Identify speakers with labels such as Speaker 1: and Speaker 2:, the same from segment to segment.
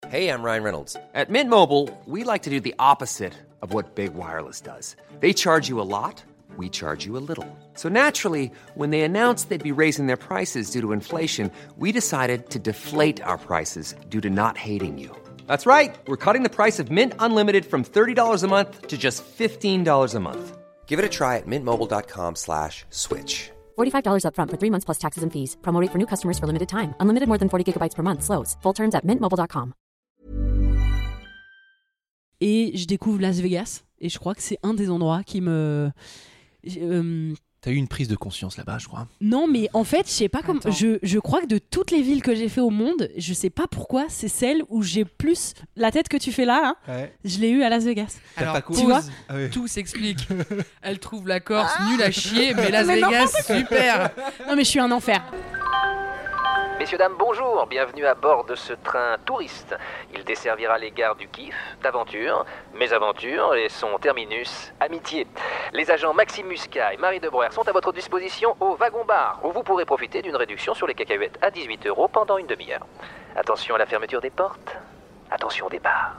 Speaker 1: Hey, I'm Ryan Reynolds. At Mint Mobile, we like to do the opposite of what Big Wireless does. They charge you a lot, we charge you a little. So naturally, when they announced they'd be raising their prices due to inflation, we decided to deflate our prices due to not hating you. That's right. We're cutting the price of Mint Unlimited from $30 a month to just $15 a month. Give it a try at mintmobile.com/switch.
Speaker 2: $45 up front for 3 months plus taxes and fees. Promo rate for new customers for limited time. Unlimited more than 40 gigabytes per month. Slows full terms at mintmobile.com.
Speaker 3: Et je découvre Las Vegas. Et je crois que c'est un des endroits qui me...
Speaker 4: T'as eu une prise de conscience là-bas, je crois.
Speaker 3: Non, mais en fait, je sais pas comment. Je crois que de toutes les villes que j'ai fait au monde, je sais pas pourquoi, c'est celle où j'ai plus la tête que tu fais là.
Speaker 4: Ouais.
Speaker 3: Je l'ai eu à Las Vegas.
Speaker 5: Alors,
Speaker 3: tu vois,
Speaker 5: tout s'explique. Elle trouve la Corse nulle à chier, mais Las Vegas, super.
Speaker 3: Non, mais je suis un enfer.
Speaker 6: Messieurs, dames, bonjour, bienvenue à bord de ce train touriste. Il desservira les gares du Kiff, d'Aventure, Mésaventure et son terminus, Amitié. Les agents Maxime Muscat et Marie Debreuer sont à votre disposition au wagon-bar, où vous pourrez profiter d'une réduction sur les cacahuètes à 18 € pendant une demi-heure. Attention à la fermeture des portes, attention au départ.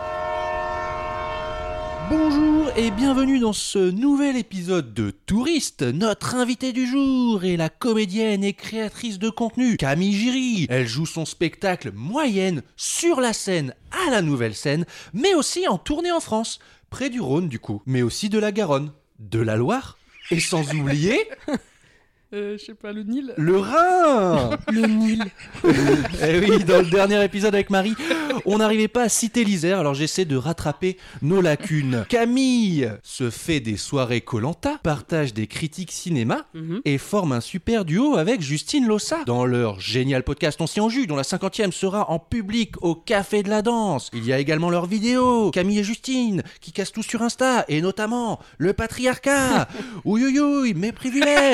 Speaker 4: Bonjour et bienvenue dans ce nouvel épisode de Touriste. Notre invitée du jour est la comédienne et créatrice de contenu Camille Giry. Elle joue son spectacle Moyenne sur la scène à la Nouvelle Scène, mais aussi en tournée en France, près du Rhône du coup, mais aussi de la Garonne, de la Loire et sans oublier...
Speaker 5: Je sais pas, le Nil.
Speaker 4: Le Rhin.
Speaker 3: Le Nil.
Speaker 4: Eh oui, dans le dernier épisode avec Marie, on n'arrivait pas à citer l'Isère, alors j'essaie de rattraper nos lacunes. Camille se fait des soirées Koh-Lanta, partage des critiques cinéma et forme un super duo avec Justine Lossa. Dans leur génial podcast On s'y en jus, dont la 50e sera en public au Café de la Danse. Il y a également leurs vidéos, Camille et Justine, qui cassent tout sur Insta, et notamment le patriarcat. Ouïouïouï, mes privilèges.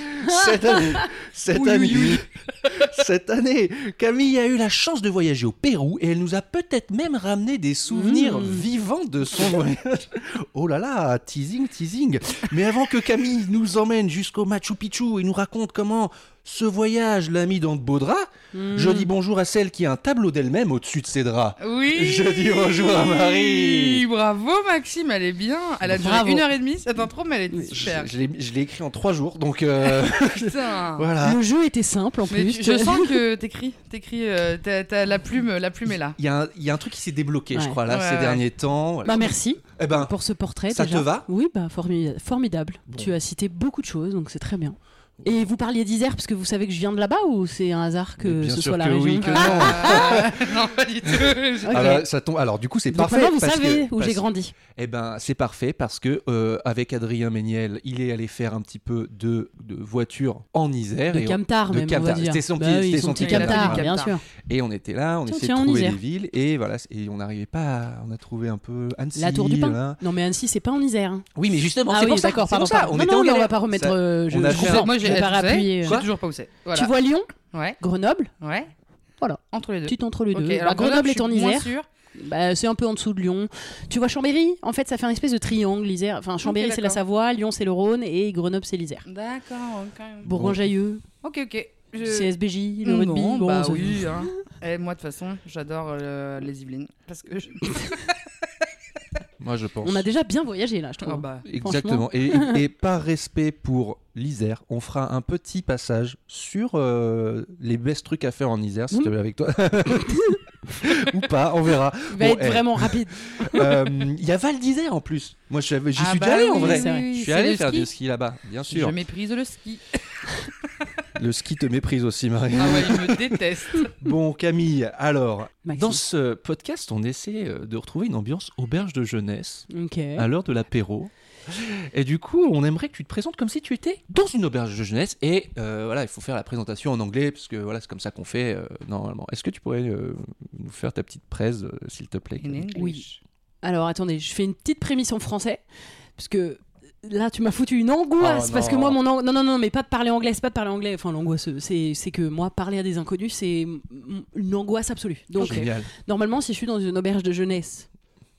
Speaker 4: Cette année, Camille a eu la chance de voyager au Pérou et elle nous a peut-être même ramené des souvenirs vivants de son voyage. Oh là là, teasing. Mais avant que Camille nous emmène jusqu'au Machu Picchu et nous raconte comment ce voyage l'a mis dans de beaux draps, je dis bonjour à celle qui a un tableau d'elle-même au-dessus de ses draps.
Speaker 5: Oui.
Speaker 4: Je dis bonjour à Marie.
Speaker 5: Bravo Maxime, elle est bien. Elle a duré 1h30 cette intro, mais elle est super.
Speaker 4: Je l'ai écrit en 3 jours, donc
Speaker 5: Putain.
Speaker 4: voilà.
Speaker 3: Le jeu était simple en
Speaker 5: Mais
Speaker 3: plus.
Speaker 5: je sens que t'écris, t'as la plume est là.
Speaker 4: Il y a un truc qui s'est débloqué, je crois, là,
Speaker 5: Ouais,
Speaker 4: ces
Speaker 5: ouais.
Speaker 4: derniers temps. Voilà.
Speaker 3: Bah merci
Speaker 4: Eh ben,
Speaker 3: pour ce portrait.
Speaker 4: ça
Speaker 3: déjà.
Speaker 4: te va ?
Speaker 3: Oui, bah formidable.
Speaker 4: Bon.
Speaker 3: Tu as cité beaucoup de choses, donc c'est très bien. Et vous parliez d'Isère parce que vous savez que je viens de là-bas ou c'est un hasard que
Speaker 4: Bien
Speaker 3: ce
Speaker 4: sûr
Speaker 3: soit la
Speaker 4: que
Speaker 3: région
Speaker 4: oui, que non.
Speaker 5: Non, pas du tout.
Speaker 3: Ok.
Speaker 4: Ah bah, ça tombe. Alors du coup c'est
Speaker 3: Donc
Speaker 4: parfait.
Speaker 3: maintenant vous
Speaker 4: parce
Speaker 3: savez
Speaker 4: que,
Speaker 3: où j'ai
Speaker 4: parce-
Speaker 3: grandi.
Speaker 4: Eh ben c'est parfait parce que avec Adrien Méniel, il est allé faire un petit peu de voiture en Isère.
Speaker 3: De
Speaker 4: et
Speaker 3: Camtar
Speaker 4: de
Speaker 3: même, on
Speaker 4: Camtar.
Speaker 3: va dire.
Speaker 4: C'était son
Speaker 3: Bah
Speaker 4: petit,
Speaker 3: oui,
Speaker 4: c'était son
Speaker 3: petit
Speaker 4: petit
Speaker 3: Camtar,
Speaker 5: Camtar.
Speaker 3: bien sûr.
Speaker 4: Et on était là, on
Speaker 3: Tiens,
Speaker 4: essayait
Speaker 3: tiens,
Speaker 4: de
Speaker 3: en
Speaker 4: trouver
Speaker 3: Isère.
Speaker 4: des villes et voilà, et on n'arrivait pas. On a trouvé un peu Annecy.
Speaker 3: La Tour du Pin.
Speaker 4: là.
Speaker 3: Non mais Annecy c'est pas en Isère. Hein.
Speaker 4: Oui, mais justement,
Speaker 3: Ah
Speaker 4: c'est
Speaker 3: oui,
Speaker 4: pour ça.
Speaker 3: d'accord,
Speaker 4: c'est pour
Speaker 3: pardon.
Speaker 4: ça. On
Speaker 3: Non,
Speaker 4: était
Speaker 3: non,
Speaker 4: en
Speaker 3: mais on
Speaker 4: galère.
Speaker 3: va pas remettre.
Speaker 4: Ça-
Speaker 3: Je
Speaker 4: on a
Speaker 3: je
Speaker 4: fait
Speaker 3: comprends.
Speaker 5: Moi
Speaker 3: Je vais pas
Speaker 5: vous savez,
Speaker 3: appuyer.
Speaker 5: je sais toujours pas où c'est. Voilà.
Speaker 3: Tu vois Lyon,
Speaker 5: Ouais.
Speaker 3: Grenoble,
Speaker 5: Ouais.
Speaker 3: Voilà.
Speaker 5: Entre les deux.
Speaker 3: tu entre les deux.
Speaker 5: Ok,
Speaker 3: Bah,
Speaker 5: alors
Speaker 3: Grenoble
Speaker 5: je
Speaker 3: est en
Speaker 5: suis moins
Speaker 3: Isère.
Speaker 5: sûre.
Speaker 3: Bah, c'est un peu en dessous de Lyon. Tu vois Chambéry, en fait, ça fait un espèce de triangle, l'Isère. Enfin, Chambéry, c'est la
Speaker 5: d'accord.
Speaker 3: Savoie, Lyon, c'est le Rhône, et Grenoble, c'est l'Isère.
Speaker 5: D'accord, ok.
Speaker 3: Bourgoin-Jallieu,
Speaker 5: Ok.
Speaker 3: CSBJ, le rugby.
Speaker 5: Non,
Speaker 3: bon,
Speaker 5: bah
Speaker 3: ça-
Speaker 5: oui. Hein. Et moi, de toute façon, j'adore les Yvelines. Parce que
Speaker 4: Moi, je pense.
Speaker 3: On a déjà bien voyagé, là, je trouve.
Speaker 5: Oh, bah.
Speaker 4: Exactement. Et par respect pour l'Isère, on fera un petit passage sur les best trucs à faire en Isère, s'il te plaît, avec toi. Ou pas, on verra.
Speaker 3: Il va
Speaker 4: Bon,
Speaker 3: être vraiment rapide.
Speaker 4: Il y a Val d'Isère en plus. Moi, j'y
Speaker 5: Ah
Speaker 4: suis
Speaker 5: bah
Speaker 4: déjà allé en
Speaker 5: oui,
Speaker 4: vrai.
Speaker 5: c'est vrai.
Speaker 4: Je suis
Speaker 5: C'est
Speaker 4: allé
Speaker 5: le
Speaker 4: faire
Speaker 5: ski.
Speaker 4: du ski là-bas, bien
Speaker 5: Je
Speaker 4: sûr.
Speaker 5: méprise le ski.
Speaker 4: Le ski te méprise aussi, Marie.
Speaker 5: Ah ouais, il me déteste.
Speaker 4: Bon, Camille, alors,
Speaker 3: Maxime.
Speaker 4: dans ce podcast, on essaie de retrouver une ambiance auberge de jeunesse
Speaker 3: Ok.
Speaker 4: à l'heure de l'apéro. Et du coup, on aimerait que tu te présentes comme si tu étais dans une auberge de jeunesse. Et voilà, il faut faire la présentation en anglais, parce que voilà, c'est comme ça qu'on fait normalement. Est-ce que tu pourrais nous faire ta petite presse, s'il te plaît?
Speaker 5: In English.
Speaker 3: Oui. Alors, attendez, je fais une petite prémisse en français, parce que là, tu m'as foutu une angoisse,
Speaker 4: Oh,
Speaker 3: parce que
Speaker 4: non.
Speaker 3: moi, non, mais pas de parler anglais, c'est pas de parler anglais. Enfin, l'angoisse, c'est que moi, parler à des inconnus, c'est une angoisse absolue. Donc,
Speaker 4: Génial.
Speaker 3: normalement, si je suis dans une auberge de jeunesse,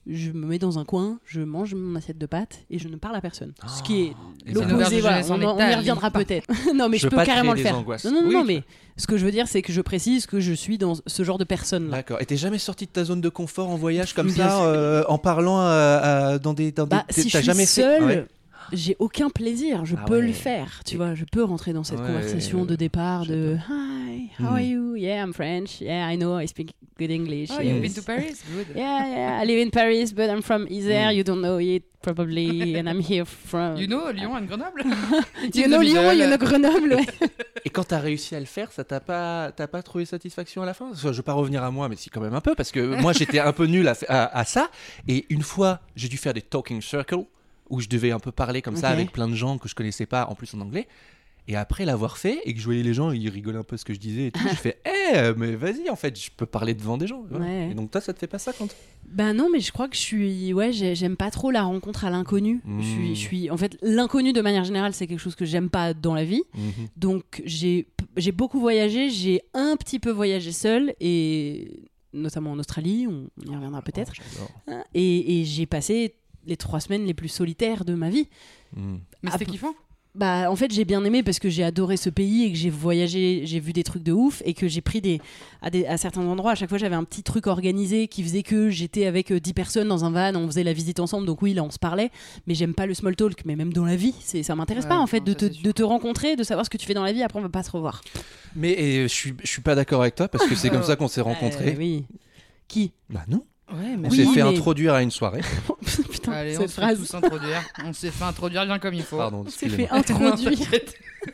Speaker 3: je me mets dans un coin, je mange mon assiette de pâtes et je ne parle à personne. Ce qui est
Speaker 4: et ça-
Speaker 3: l'opposé. Voilà, on y
Speaker 5: métal,
Speaker 3: reviendra
Speaker 5: pas.
Speaker 3: peut-être. Non, mais je
Speaker 4: veux
Speaker 3: peux
Speaker 4: pas
Speaker 3: carrément
Speaker 4: créer
Speaker 3: le
Speaker 4: des
Speaker 3: faire.
Speaker 4: angoisses.
Speaker 3: Non,
Speaker 4: Oui,
Speaker 3: mais ce que je veux dire, c'est que je précise que je suis dans ce genre de personne-là.
Speaker 4: D'accord. Et t'es jamais sorti de ta zone de confort en voyage comme
Speaker 3: Bien
Speaker 4: ça, en parlant dans des.
Speaker 3: Si je
Speaker 4: t'as
Speaker 3: suis
Speaker 4: jamais
Speaker 3: seule,
Speaker 4: fait. Ouais.
Speaker 3: j'ai aucun plaisir. Je
Speaker 4: Ah
Speaker 3: peux
Speaker 4: ouais.
Speaker 3: le faire. Tu vois, je peux rentrer dans cette
Speaker 4: Ouais,
Speaker 3: conversation de départ de Hi, how are you? Yeah, I'm French. Yeah, I know, I speak good English.
Speaker 5: Oh,
Speaker 3: Yes.
Speaker 5: you've been to Paris? Good.
Speaker 3: Yeah, I live in Paris, but I'm from Isère. You don't know it probably, and I'm here from.
Speaker 5: You know, Lyon and Grenoble?
Speaker 3: You know Lyon, you know Grenoble. Ouais.
Speaker 4: Et quand t'as réussi à le faire, ça t'as pas trouvé satisfaction à la fin? Je vais pas revenir à moi, mais si quand même un peu, parce que moi j'étais un peu nul à ça. Et une fois, j'ai dû faire des talking circles où je devais un peu parler comme ça
Speaker 3: Ok.
Speaker 4: avec plein de gens que je connaissais pas, en plus en anglais. Et après l'avoir fait et que je voyais les gens, ils rigolaient un peu ce que je disais et tout, je fais mais vas-y, en fait, je peux parler devant des gens. Voilà.
Speaker 3: Ouais.
Speaker 4: Et donc toi, ça te fait pas ça quand
Speaker 3: Ben non, mais je crois que j'aime pas trop la rencontre à l'inconnu. Je suis, en fait, l'inconnu de manière générale, c'est quelque chose que j'aime pas dans la vie. Donc j'ai beaucoup voyagé, j'ai un petit peu voyagé seule et notamment en Australie, on y reviendra peut-être.
Speaker 4: J'adore.
Speaker 3: Et j'ai passé les 3 semaines les plus solitaires de ma vie.
Speaker 5: Mais c'était kiffant.
Speaker 3: Bah, en fait, j'ai bien aimé parce que j'ai adoré ce pays et que j'ai voyagé, j'ai vu des trucs de ouf et que j'ai pris à certains endroits. À chaque fois, j'avais un petit truc organisé qui faisait que j'étais avec 10 personnes dans un van, on faisait la visite ensemble. Donc oui, là, on se parlait. Mais j'aime pas le small talk. Mais même dans la vie, ça m'intéresse
Speaker 5: Ouais,
Speaker 3: pas en fait
Speaker 5: non, ça, c'est
Speaker 3: de te rencontrer, de savoir ce que tu fais dans la vie. Après, on va pas se revoir.
Speaker 4: Mais je suis pas d'accord avec toi parce que c'est comme ça qu'on s'est rencontrés.
Speaker 3: Oui. Qui?
Speaker 4: Bah non.
Speaker 5: Ouais, mais
Speaker 4: On
Speaker 3: Oui,
Speaker 4: s'est fait
Speaker 3: mais-
Speaker 4: introduire à une soirée.
Speaker 3: Putain,
Speaker 5: Allez, on
Speaker 3: cette
Speaker 5: se fait
Speaker 3: phrase.
Speaker 5: tous introduire. On s'est fait introduire bien comme il faut.
Speaker 4: Pardon,
Speaker 3: On s'est
Speaker 4: excusez-moi.
Speaker 3: fait introduire.
Speaker 5: Non, t'inquiète.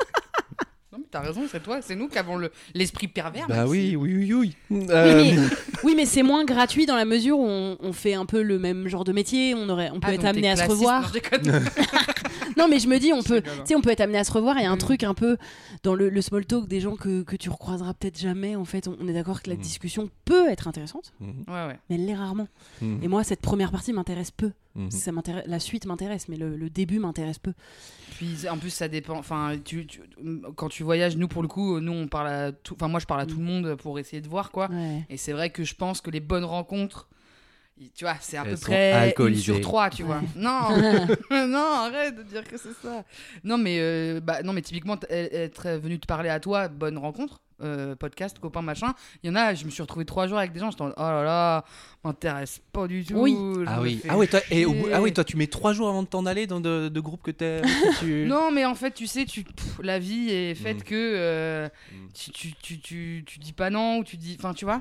Speaker 5: Non, mais t'as raison, c'est toi, c'est nous qui avons l'esprit pervers.
Speaker 4: Bah
Speaker 5: même
Speaker 4: oui,
Speaker 5: si-
Speaker 4: oui.
Speaker 3: Oui, mais c'est moins gratuit dans la mesure où on fait un peu le même genre de métier. On peut
Speaker 5: Ah,
Speaker 3: être
Speaker 5: donc
Speaker 3: amené
Speaker 5: t'es
Speaker 3: à se
Speaker 5: classiste.
Speaker 3: revoir.
Speaker 5: Non, je déconne.
Speaker 3: Non, mais je me dis, on
Speaker 5: Je
Speaker 3: peut,
Speaker 5: rigole, hein.
Speaker 3: tu sais, on peut être amené à se revoir. Il y a un
Speaker 5: Mm.
Speaker 3: truc un peu dans le small talk des gens que tu recroiseras peut-être jamais. En fait, on est d'accord que la discussion peut être intéressante,
Speaker 5: Ouais, ouais.
Speaker 3: mais elle l'est rarement.
Speaker 4: Mhm.
Speaker 3: Et moi, cette première partie m'intéresse peu.
Speaker 4: Mhm.
Speaker 3: La suite m'intéresse, mais le début m'intéresse peu.
Speaker 5: Puis en plus ça dépend. Enfin, quand tu voyages, nous pour le coup, nous on parle à tout. Enfin moi je parle à tout le monde pour essayer de voir quoi.
Speaker 3: Ouais.
Speaker 5: Et c'est vrai que je pense que les bonnes rencontres, tu vois, c'est à
Speaker 4: Elles
Speaker 5: peu
Speaker 4: sont
Speaker 5: près 1
Speaker 4: alcoolisées.
Speaker 5: sur 3, tu vois.
Speaker 3: Ouais.
Speaker 5: Non, non, arrête de dire que c'est ça. Non mais typiquement être venu te parler à toi, bonne rencontre. Podcast, copain, machin. Il y en a, je me suis retrouvé 3 jours avec des gens, j'étais en mode, oh là là, m'intéresse pas du tout.
Speaker 3: Oui.
Speaker 5: je
Speaker 4: Ah
Speaker 5: me
Speaker 4: oui.
Speaker 5: fais
Speaker 4: Ah oui, toi, et
Speaker 5: chier.
Speaker 4: toi, tu mets 3 jours avant de t'en aller dans de groupes que tu...
Speaker 5: Non, mais en fait, tu sais, la vie est faite
Speaker 4: Mm.
Speaker 5: que tu dis pas non ou tu dis. Enfin, tu vois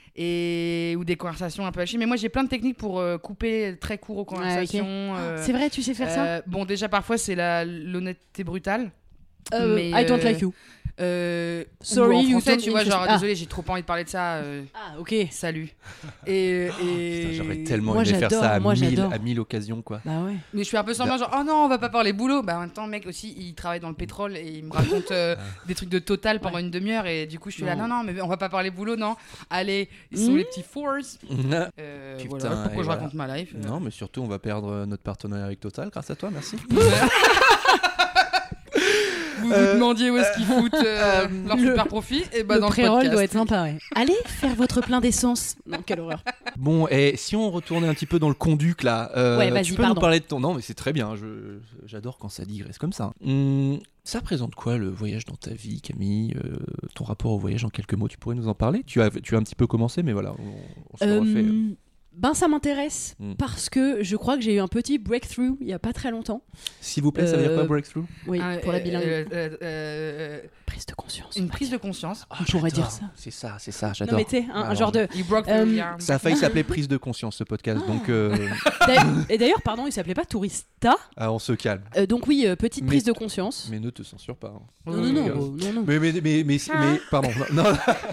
Speaker 5: ou des conversations un peu hachées. Mais moi, j'ai plein de techniques pour couper très court aux conversations.
Speaker 3: C'est vrai, tu sais faire ça?
Speaker 5: Bon, déjà, parfois, c'est l'honnêteté brutale.
Speaker 3: I don't like you. Sorry,
Speaker 5: ou en
Speaker 3: you
Speaker 5: français,
Speaker 3: don't
Speaker 5: tu vois,
Speaker 3: interest-
Speaker 5: genre,
Speaker 3: Ah.
Speaker 5: désolé, j'ai trop envie de parler de ça.
Speaker 3: Ah, ok.
Speaker 5: Salut. Et
Speaker 4: Putain, j'aurais tellement
Speaker 3: Moi,
Speaker 4: aimé faire ça
Speaker 3: j'adore,
Speaker 4: à 1000 occasions, quoi.
Speaker 3: Bah ouais.
Speaker 5: Mais je suis un peu semblant, genre, oh non, on va pas parler boulot. Bah, en même temps, le mec aussi, il travaille dans le pétrole et il me raconte des trucs de Total pendant une demi-heure. Et du coup, je suis là, non, mais on va pas parler boulot, non. Allez, ils sont les petits force.
Speaker 4: Putain,
Speaker 5: Voilà, pourquoi
Speaker 4: et
Speaker 5: je
Speaker 4: voilà.
Speaker 5: raconte ma life.
Speaker 4: Non, mais surtout, on va perdre notre partenariat avec Total grâce à toi, merci.
Speaker 5: Vous vous demandiez où est-ce qu'ils foutent leur super profit. Et bah,
Speaker 3: Le
Speaker 5: dans le
Speaker 3: pré-roll
Speaker 5: podcast.
Speaker 3: doit être sympa, ouais. Allez faire votre plein d'essence. Non, quelle horreur.
Speaker 4: Bon, et si on retournait un petit peu dans le conduc, là,
Speaker 3: Ouais, vas-y,
Speaker 4: tu peux
Speaker 3: pardon.
Speaker 4: nous parler de ton... Non, mais c'est très bien, j'adore quand ça digresse comme ça. Ça représente quoi, le voyage dans ta vie, Camille? Ton rapport au voyage en quelques mots, tu pourrais nous en parler? Tu as un petit peu commencé, mais voilà, on se le refait.
Speaker 3: Ben ça m'intéresse
Speaker 4: Mm.
Speaker 3: parce que je crois que j'ai eu un petit breakthrough il y a pas très longtemps.
Speaker 4: S'il vous plaît, ça veut dire quoi, breakthrough?
Speaker 3: Oui, pour la bilingue.
Speaker 5: Prise
Speaker 3: de conscience.
Speaker 5: Une prise de conscience.
Speaker 3: On pourrait dire
Speaker 4: j'adore. C'est ça,
Speaker 3: Non
Speaker 4: j'adore.
Speaker 3: mais tu sais, un
Speaker 4: Alors,
Speaker 3: genre de...
Speaker 5: You broke
Speaker 3: Euh,
Speaker 5: the yarn.
Speaker 4: Ça a failli s'appeler prise de conscience, ce podcast, donc
Speaker 3: Et d'ailleurs, pardon, il s'appelait pas Tourista.
Speaker 4: on se calme.
Speaker 3: Donc oui, petite
Speaker 4: Mais-
Speaker 3: prise de conscience.
Speaker 4: Mais ne te censure pas. hein.
Speaker 3: Non, non, non, non, non.
Speaker 4: Mais pardon. Non.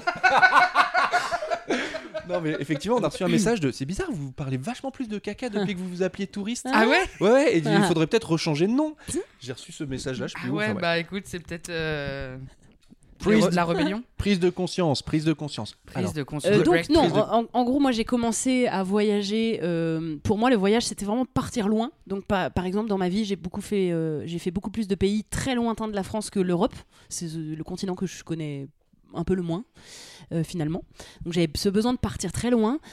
Speaker 4: Non, mais effectivement, on a reçu un message de. C'est bizarre, vous parlez vachement plus de caca depuis que vous vous appeliez touriste.
Speaker 5: Ah ouais?
Speaker 4: Ouais, et il faudrait peut-être rechanger de nom. J'ai reçu ce message-là, je sais
Speaker 5: Ah
Speaker 4: plus où.
Speaker 5: ouais,
Speaker 4: enfin, ouais.
Speaker 5: bah écoute, c'est peut-être
Speaker 4: Prise-
Speaker 5: la rébellion.
Speaker 4: Prise de conscience.
Speaker 5: Prise
Speaker 4: Alors,
Speaker 5: de conscience.
Speaker 3: Donc
Speaker 5: Break-
Speaker 3: non,
Speaker 4: prise de-
Speaker 3: en gros, moi j'ai commencé à voyager. Pour moi, le voyage, c'était vraiment partir loin. Donc, par exemple, dans ma vie, j'ai fait beaucoup plus de pays très lointains de la France que l'Europe. C'est le continent que je connais un peu le moins, finalement. Donc, j'avais ce besoin de partir très loin.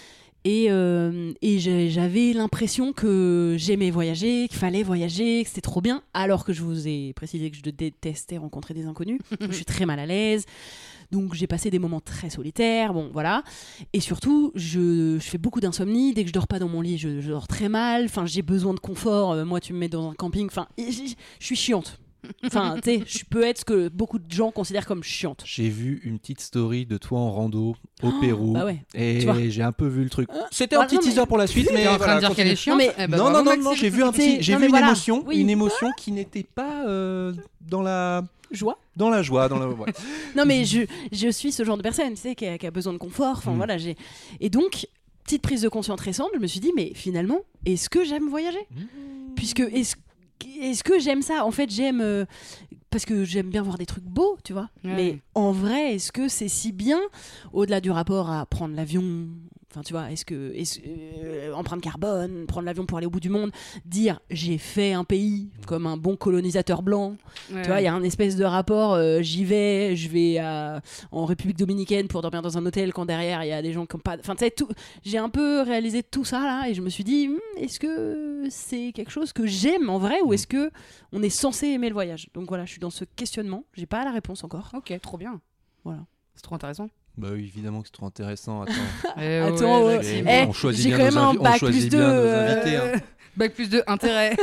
Speaker 3: j'avais l'impression que j'aimais voyager, qu'il fallait voyager, que c'était trop bien, alors que je vous ai précisé que je détestais rencontrer des inconnus. Je suis très mal à l'aise. Donc j'ai passé des moments très solitaires, bon voilà. Et surtout, je fais beaucoup d'insomnie. Dès que je dors pas dans mon lit, je dors très mal. Enfin, j'ai besoin de confort. Moi, tu me mets dans un camping. Enfin, je suis chiante. Enfin, tu sais, je peux être ce que beaucoup de gens considèrent comme chiante.
Speaker 4: J'ai vu une petite story de toi en rando au Pérou.
Speaker 3: Bah ouais.
Speaker 4: Et
Speaker 3: Tu vois.
Speaker 4: j'ai un peu vu le truc. C'était un petit
Speaker 3: non, mais-
Speaker 4: teaser pour la suite, mais
Speaker 5: T'es en train de dire
Speaker 4: continue.
Speaker 5: qu'elle est chiante.
Speaker 3: Non, mais-
Speaker 5: Eh ben,
Speaker 4: Non,
Speaker 5: bravo,
Speaker 4: non,
Speaker 5: Maxime.
Speaker 4: j'ai vu un
Speaker 3: C'est-
Speaker 4: petit, j'ai
Speaker 3: non,
Speaker 4: vu
Speaker 3: mais
Speaker 4: une
Speaker 3: voilà.
Speaker 4: émotion,
Speaker 3: Oui.
Speaker 4: une émotion qui n'était pas dans la
Speaker 3: Joie.
Speaker 4: joie, dans la. Ouais.
Speaker 3: Non, mais je suis ce genre de personne, tu sais, qui a besoin de confort. Enfin, voilà, Et donc, petite prise de conscience récente, je me suis dit, mais finalement, est-ce que j'aime voyager ? Puisque, est-ce que j'aime ça ? En fait, j'aime... parce que j'aime bien voir des trucs beaux, tu vois.
Speaker 5: Ouais.
Speaker 3: Mais en vrai, est-ce que c'est si bien, au-delà du rapport à prendre l'avion, enfin, tu vois, empreinte carbone, prendre l'avion pour aller au bout du monde, dire j'ai fait un pays comme un bon colonisateur blanc,
Speaker 5: Ouais.
Speaker 3: tu vois, il y a un espèce de rapport, je vais en République dominicaine pour dormir dans un hôtel quand derrière il y a des gens qui n'ont pas... Enfin, tu sais, j'ai un peu réalisé tout ça là et je me suis dit, est-ce que c'est quelque chose que j'aime en vrai ou est-ce que on est censé aimer le voyage ? Donc voilà, je suis dans ce questionnement, j'ai pas la réponse encore.
Speaker 5: Ok, trop bien.
Speaker 3: Voilà.
Speaker 5: C'est trop intéressant.
Speaker 4: Bah oui, évidemment que c'est trop intéressant. Attends.
Speaker 3: Attends,
Speaker 5: ouais,
Speaker 3: ouais.
Speaker 5: Maxime.
Speaker 3: Eh,
Speaker 4: On choisit
Speaker 3: j'ai
Speaker 4: bien
Speaker 3: quand même
Speaker 4: nos
Speaker 3: un
Speaker 4: invi- on
Speaker 3: bac
Speaker 4: choisit
Speaker 3: plus
Speaker 4: bien
Speaker 3: 2,
Speaker 4: nos invités, hein.
Speaker 5: Bac plus de intérêt.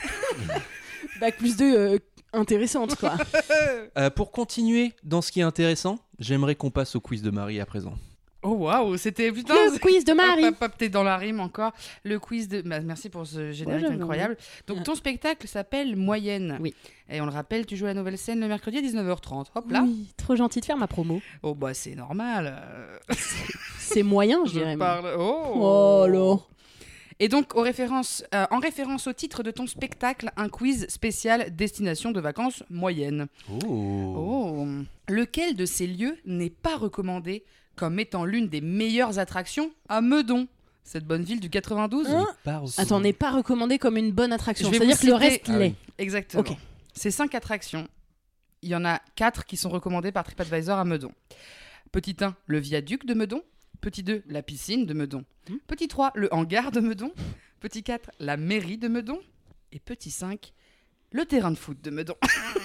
Speaker 3: bac plus 2 intéressante quoi.
Speaker 4: Pour continuer dans ce qui est intéressant, j'aimerais qu'on passe au quiz de Marie à présent.
Speaker 5: Oh waouh, c'était putain.
Speaker 3: Le quiz de Marie.
Speaker 5: Hop, hop, hop, t'es dans la rime encore. Le quiz de. Bah, merci pour ce générique
Speaker 3: j'avais
Speaker 5: incroyable. Donc ton spectacle s'appelle Moyenne.
Speaker 3: Oui.
Speaker 5: Et on le rappelle, tu joues à la Nouvelle Scène le mercredi à 19h30. Hop là.
Speaker 3: Oui, trop gentil de faire ma promo.
Speaker 5: Oh bah c'est normal.
Speaker 3: C'est moyen, je dirais.
Speaker 5: Je
Speaker 3: même.
Speaker 5: parle.
Speaker 3: Oh là.
Speaker 5: Et donc, en référence au titre de ton spectacle, un quiz spécial destination de vacances moyenne. Oh. Lequel de ces lieux n'est pas recommandé comme étant l'une des meilleures attractions à Meudon, cette bonne ville du 92
Speaker 3: Hein Attends, n'est pas recommandé comme une bonne attraction.
Speaker 5: Je vais
Speaker 3: C'est-à-dire
Speaker 5: vous
Speaker 3: que le
Speaker 5: citer-
Speaker 3: reste
Speaker 4: Ah
Speaker 3: l'est.
Speaker 4: oui.
Speaker 5: Exactement.
Speaker 3: Ok.
Speaker 5: Ces 5 attractions, il y en a 4 qui sont recommandées par TripAdvisor à Meudon. Petit 1, le viaduc de Meudon. Petit 2, la piscine de Meudon. Petit 3, le hangar de Meudon. Petit 4, la mairie de Meudon. Et petit 5, le terrain de foot de Meudon.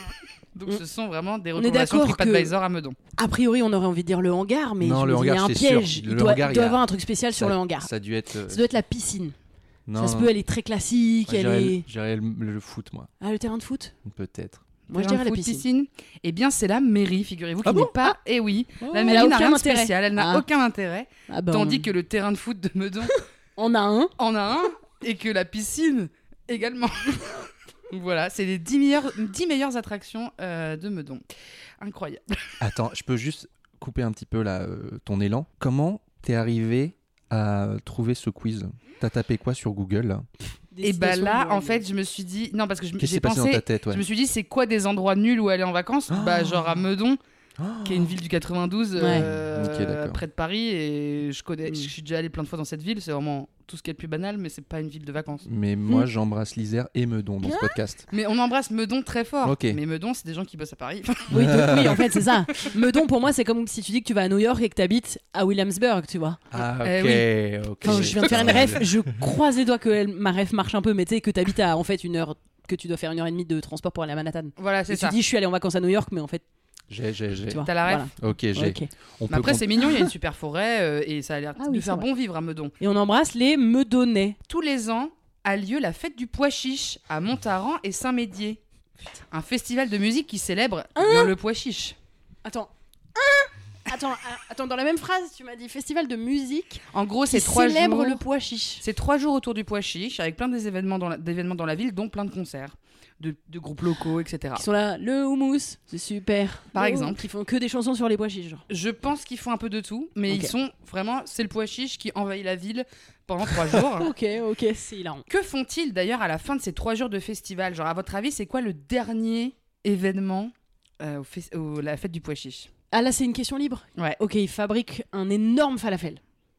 Speaker 5: Donc ce sont vraiment des
Speaker 3: On est
Speaker 5: recommandations
Speaker 3: d'accord
Speaker 5: TripAdvisor à Meudon.
Speaker 3: A priori, on aurait envie de dire le hangar, mais
Speaker 4: Non,
Speaker 3: je
Speaker 4: le
Speaker 3: me dis, il y a
Speaker 4: hangar,
Speaker 3: un
Speaker 4: c'est sûr.
Speaker 3: piège.
Speaker 4: Le
Speaker 3: Il doit
Speaker 4: hangar,
Speaker 3: y
Speaker 4: il y a-
Speaker 3: avoir un truc spécial sur le hangar.
Speaker 4: Ça a dû être.
Speaker 3: Ça doit être la piscine.
Speaker 4: Non,
Speaker 3: Ça se peut, elle est très classique.
Speaker 4: Ouais,
Speaker 3: Elle est...
Speaker 4: j'irais le foot, moi.
Speaker 3: Ah, le terrain de foot.
Speaker 4: Peut-être.
Speaker 3: Moi, je
Speaker 5: Terrain
Speaker 3: dirais
Speaker 5: de
Speaker 3: la
Speaker 5: foot,
Speaker 3: piscine.
Speaker 5: Eh bien, c'est la mairie, figurez-vous, qui
Speaker 3: Ah bon
Speaker 5: n'est pas... Eh oui, la
Speaker 3: Elle a
Speaker 5: mairie n'a
Speaker 3: aucun
Speaker 5: rien de
Speaker 3: intérêt.
Speaker 5: spécial, elle n'a
Speaker 3: Ah.
Speaker 5: aucun intérêt.
Speaker 3: Ah bah,
Speaker 5: Tandis que le terrain de foot de Meudon
Speaker 3: on a un.
Speaker 5: en a un, et que la piscine également. Donc voilà, c'est les 10 meilleures attractions de Meudon. Incroyable.
Speaker 4: Attends, je peux juste couper un petit peu là, ton élan. Comment t'es arrivé à trouver ce quiz ? T'as tapé quoi sur Google là ?
Speaker 5: Et bah
Speaker 3: Destination
Speaker 5: là,
Speaker 3: de-
Speaker 5: en fait, je me suis dit... Non, parce que
Speaker 4: Qu'est-ce qui
Speaker 5: j'ai
Speaker 4: s'est passé dans
Speaker 5: pensé...
Speaker 4: ta tête, ouais.
Speaker 5: Je me suis dit, c'est quoi des endroits nuls où aller en vacances ? Bah genre à Meudon, qui est une ville du 92,
Speaker 3: Ouais.
Speaker 4: Ok, d'accord.
Speaker 5: près de Paris. Et je suis déjà allé plein de fois dans cette ville. C'est vraiment tout ce qui est le plus banal, mais c'est pas une ville de vacances.
Speaker 4: Mais moi, j'embrasse l'Isère et Meudon dans ce podcast.
Speaker 5: Mais on embrasse Meudon très fort.
Speaker 4: Ok.
Speaker 5: Mais Meudon, c'est des gens qui bossent à Paris.
Speaker 3: Oui, donc, oui, en fait, c'est ça. Meudon, pour moi, c'est comme si tu dis que tu vas à New York et que tu habites à Williamsburg, tu vois.
Speaker 4: Ah,
Speaker 5: Eh
Speaker 4: ok.
Speaker 3: Enfin, je viens de faire une ref, je croise les doigts que ma ref marche un peu, mais tu sais, que tu habites à en fait une heure, que tu dois faire 1h30 de transport pour aller à Manhattan.
Speaker 5: Voilà,
Speaker 3: Et
Speaker 5: c'est
Speaker 3: tu
Speaker 5: ça.
Speaker 3: dis, je suis allé en vacances à New York, mais en fait,
Speaker 4: J'ai.
Speaker 3: tu vois.
Speaker 5: T'as la ref
Speaker 3: voilà.
Speaker 4: Ok, j'ai.
Speaker 3: Ok.
Speaker 4: On
Speaker 5: Mais
Speaker 4: peut
Speaker 5: après,
Speaker 4: comp-
Speaker 5: c'est mignon, il y a une super forêt et ça a l'air
Speaker 3: Ah
Speaker 5: de
Speaker 3: oui,
Speaker 5: faire
Speaker 3: c'est
Speaker 5: bon vivre à Meudon.
Speaker 3: Et on embrasse les Meudonnais.
Speaker 5: Tous les ans a lieu la fête du pois chiche à Montaran et Saint-Médier. Un festival de musique qui célèbre bien le pois chiche.
Speaker 3: Attends. Attends, dans la même phrase, tu m'as dit festival de musique
Speaker 5: En gros,
Speaker 3: qui
Speaker 5: c'est 3
Speaker 3: célèbre
Speaker 5: jours.
Speaker 3: le pois chiche.
Speaker 5: C'est 3 jours autour du pois chiche avec plein d'événements dans la ville, dont plein de concerts, de groupes locaux, etc.
Speaker 3: Qui sont là, le houmous, c'est super.
Speaker 5: Par
Speaker 3: Le
Speaker 5: exemple.
Speaker 3: houmous, qui font que des chansons sur les pois chiches, genre.
Speaker 5: Je pense qu'ils font un peu de tout, mais
Speaker 3: Ok.
Speaker 5: ils sont vraiment. C'est le pois chiche qui envahit la ville pendant 3 jours.
Speaker 3: Ok, c'est hilarant.
Speaker 5: Que font-ils d'ailleurs à la fin de ces 3 jours de festival ? Genre, à votre avis, c'est quoi le dernier événement la fête du pois chiche ?
Speaker 3: Ah là, c'est une question libre.
Speaker 5: Ouais.
Speaker 3: Ok, ils fabriquent un énorme falafel.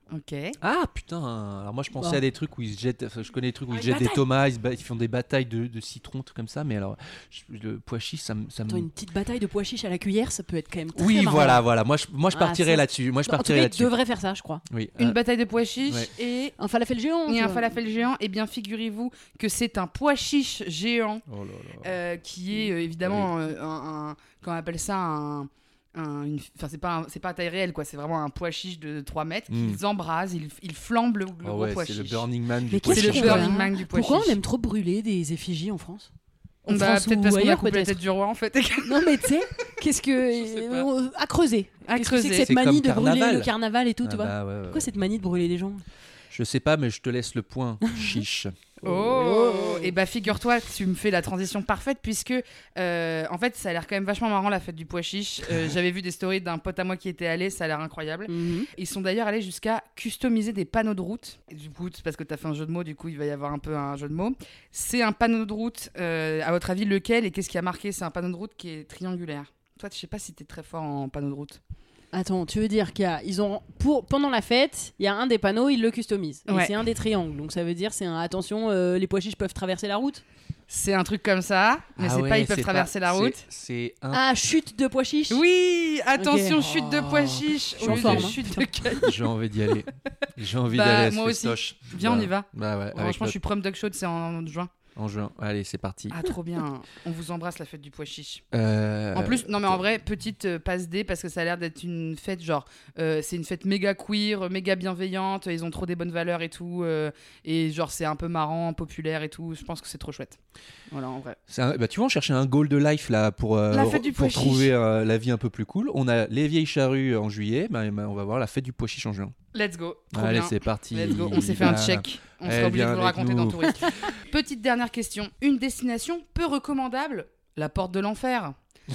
Speaker 5: Ok.
Speaker 4: Ah putain, alors moi je pensais
Speaker 3: Bon.
Speaker 4: à des trucs où ils se jettent, enfin, je connais des trucs où ils
Speaker 3: Ah,
Speaker 4: se jettent
Speaker 3: une
Speaker 4: des
Speaker 3: bataille.
Speaker 4: tomates, ils font des batailles de citron, trucs comme ça, mais alors le pois chiche, ça me...
Speaker 3: Attends, une petite bataille de pois chiches à la cuillère, ça peut être quand même très
Speaker 4: Oui,
Speaker 3: marrant.
Speaker 4: voilà, moi je
Speaker 3: Ah,
Speaker 4: partirais
Speaker 3: ça,
Speaker 4: là-dessus, moi je
Speaker 3: En tout
Speaker 4: partirais
Speaker 3: cas, il
Speaker 4: là-dessus.
Speaker 3: devrait faire ça, je crois.
Speaker 4: Oui,
Speaker 5: Une bataille de pois chiches
Speaker 4: ouais.
Speaker 5: et
Speaker 3: Un falafel géant. tu
Speaker 5: un
Speaker 3: vois.
Speaker 5: falafel géant. Eh bien, figurez-vous que c'est un pois chiche géant
Speaker 4: Oh là là.
Speaker 5: qui est évidemment comment on appelle ça enfin c'est pas à taille réelle quoi, c'est vraiment un pois chiche de 3 mètres qu'ils embrasent, ils flambent le
Speaker 4: Ah
Speaker 5: gros
Speaker 4: ouais,
Speaker 5: pois
Speaker 4: c'est
Speaker 5: chiche.
Speaker 4: le Burning Man du
Speaker 3: Mais
Speaker 4: pois
Speaker 5: C'est
Speaker 3: qu'est-ce
Speaker 5: le
Speaker 4: chiche.
Speaker 3: qu'on
Speaker 5: Burning
Speaker 3: a
Speaker 5: Man du pois
Speaker 3: Pourquoi
Speaker 5: chiche.
Speaker 3: on aime trop brûler des effigies en France En
Speaker 5: Bah,
Speaker 3: France
Speaker 5: peut-être
Speaker 3: ou
Speaker 5: parce qu'on a
Speaker 3: ailleurs,
Speaker 5: coupé la
Speaker 3: peut-être.
Speaker 5: tête du roi en fait.
Speaker 3: Non mais tu sais, qu'est-ce
Speaker 5: sais pas.
Speaker 3: que à creuser.
Speaker 5: À
Speaker 3: Qu'est-ce que c'est
Speaker 5: creuser.
Speaker 3: que cette
Speaker 4: C'est
Speaker 3: manie
Speaker 4: comme
Speaker 3: de brûler
Speaker 4: carnaval.
Speaker 3: le carnaval et tout,
Speaker 4: Ah
Speaker 3: tu vois
Speaker 4: bah ouais.
Speaker 3: Pourquoi cette manie de brûler les gens
Speaker 4: Je sais pas, mais je te laisse le point, chiche.
Speaker 5: Oh, et bah figure-toi, tu me fais la transition parfaite puisque en fait ça a l'air quand même vachement marrant la fête du pois chiche. J'avais vu des stories d'un pote à moi qui était allé, ça a l'air incroyable.
Speaker 3: Mhm.
Speaker 5: Ils sont d'ailleurs allés jusqu'à customiser des panneaux de route. Et du coup, c'est parce que t'as fait un jeu de mots, du coup il va y avoir un peu un jeu de mots. C'est un panneau de route, à votre avis lequel et qu'est-ce qui a marqué? C'est un panneau de route qui est triangulaire. Toi, je sais pas si t'es très fort en panneau de route.
Speaker 3: Attends, tu veux dire ils ont pendant la fête, il y a un des panneaux, ils le customisent. Et
Speaker 5: Ouais.
Speaker 3: c'est un des triangles. Donc ça veut dire c'est un attention, les pois chiches peuvent traverser la route.
Speaker 5: C'est un truc comme ça, mais
Speaker 4: Ah
Speaker 5: c'est
Speaker 4: ouais,
Speaker 5: pas ils peuvent
Speaker 4: c'est
Speaker 5: traverser
Speaker 4: pas-
Speaker 5: la route.
Speaker 4: C'est un...
Speaker 3: Ah, chute de pois chiches.
Speaker 5: Oui, attention,
Speaker 3: Ok.
Speaker 5: chute de pois chiche
Speaker 3: Je suis
Speaker 5: au
Speaker 3: en
Speaker 5: lieu
Speaker 3: forme,
Speaker 5: de
Speaker 3: hein.
Speaker 5: chute de cailloux.
Speaker 4: J'ai envie d'y aller. J'ai envie
Speaker 5: Bah,
Speaker 4: d'aller à ce
Speaker 5: moi aussi.
Speaker 4: festoche.
Speaker 5: Viens, on y va.
Speaker 4: Bah ouais, avec
Speaker 5: Franchement, je
Speaker 4: notre-
Speaker 5: suis prom dog show, c'est en juin.
Speaker 4: en juin. Allez, c'est parti.
Speaker 5: Ah, trop bien. On vous embrasse la fête du pois chiche.
Speaker 4: Euh,
Speaker 5: En plus, non mais en vrai, petite passe D parce que ça a l'air d'être une fête genre, c'est une fête méga queer, méga bienveillante. Ils ont trop des bonnes valeurs et tout, et genre c'est un peu marrant, populaire et tout. Je pense que c'est trop chouette. Voilà, en vrai.
Speaker 4: bah, tu vois, on cherchait un goal de life là pour,
Speaker 5: La fête du
Speaker 4: pour
Speaker 5: pois chiche.
Speaker 4: trouver la vie un peu plus cool. On a les vieilles charrues en juillet, bah, on va voir la fête du pois chiche en juin.
Speaker 5: Let's go. Trop
Speaker 4: Allez,
Speaker 5: bien.
Speaker 4: c'est parti.
Speaker 5: Let's go. On s'est fait un
Speaker 4: Bah,
Speaker 5: check. On
Speaker 4: Eh,
Speaker 5: sera obligé de
Speaker 4: viens
Speaker 5: vous le
Speaker 4: avec
Speaker 5: raconter
Speaker 4: nous.
Speaker 5: dans Touriste. Petite dernière question. Une destination peu recommandable, la porte de l'enfer.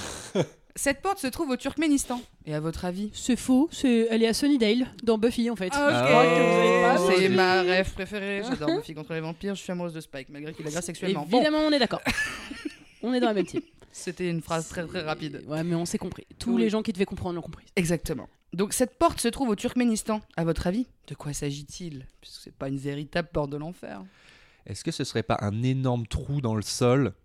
Speaker 5: Cette porte se trouve au Turkménistan. Et à votre avis?
Speaker 3: C'est faux, elle est à Sunnydale, dans Buffy en fait.
Speaker 5: Ok.
Speaker 4: Ah
Speaker 3: Je crois que vous avez pas
Speaker 5: C'est
Speaker 3: suivi.
Speaker 5: ma rêve préférée. J'adore Buffy contre les vampires. Je suis amoureuse de Spike, malgré qu'il agresse sexuellement. Bon,
Speaker 3: Évidemment, on est d'accord. On est dans la même team.
Speaker 5: c'était une phrase très très rapide.
Speaker 3: Ouais, mais on s'est compris. Tous
Speaker 5: Oui.
Speaker 3: les gens qui devaient comprendre l'ont compris.
Speaker 5: Exactement. Donc cette porte se trouve au Turkménistan. À votre avis, de quoi s'agit-il? Puisque c'est pas une véritable porte de l'enfer.
Speaker 4: Est-ce que ce serait pas un énorme trou dans le sol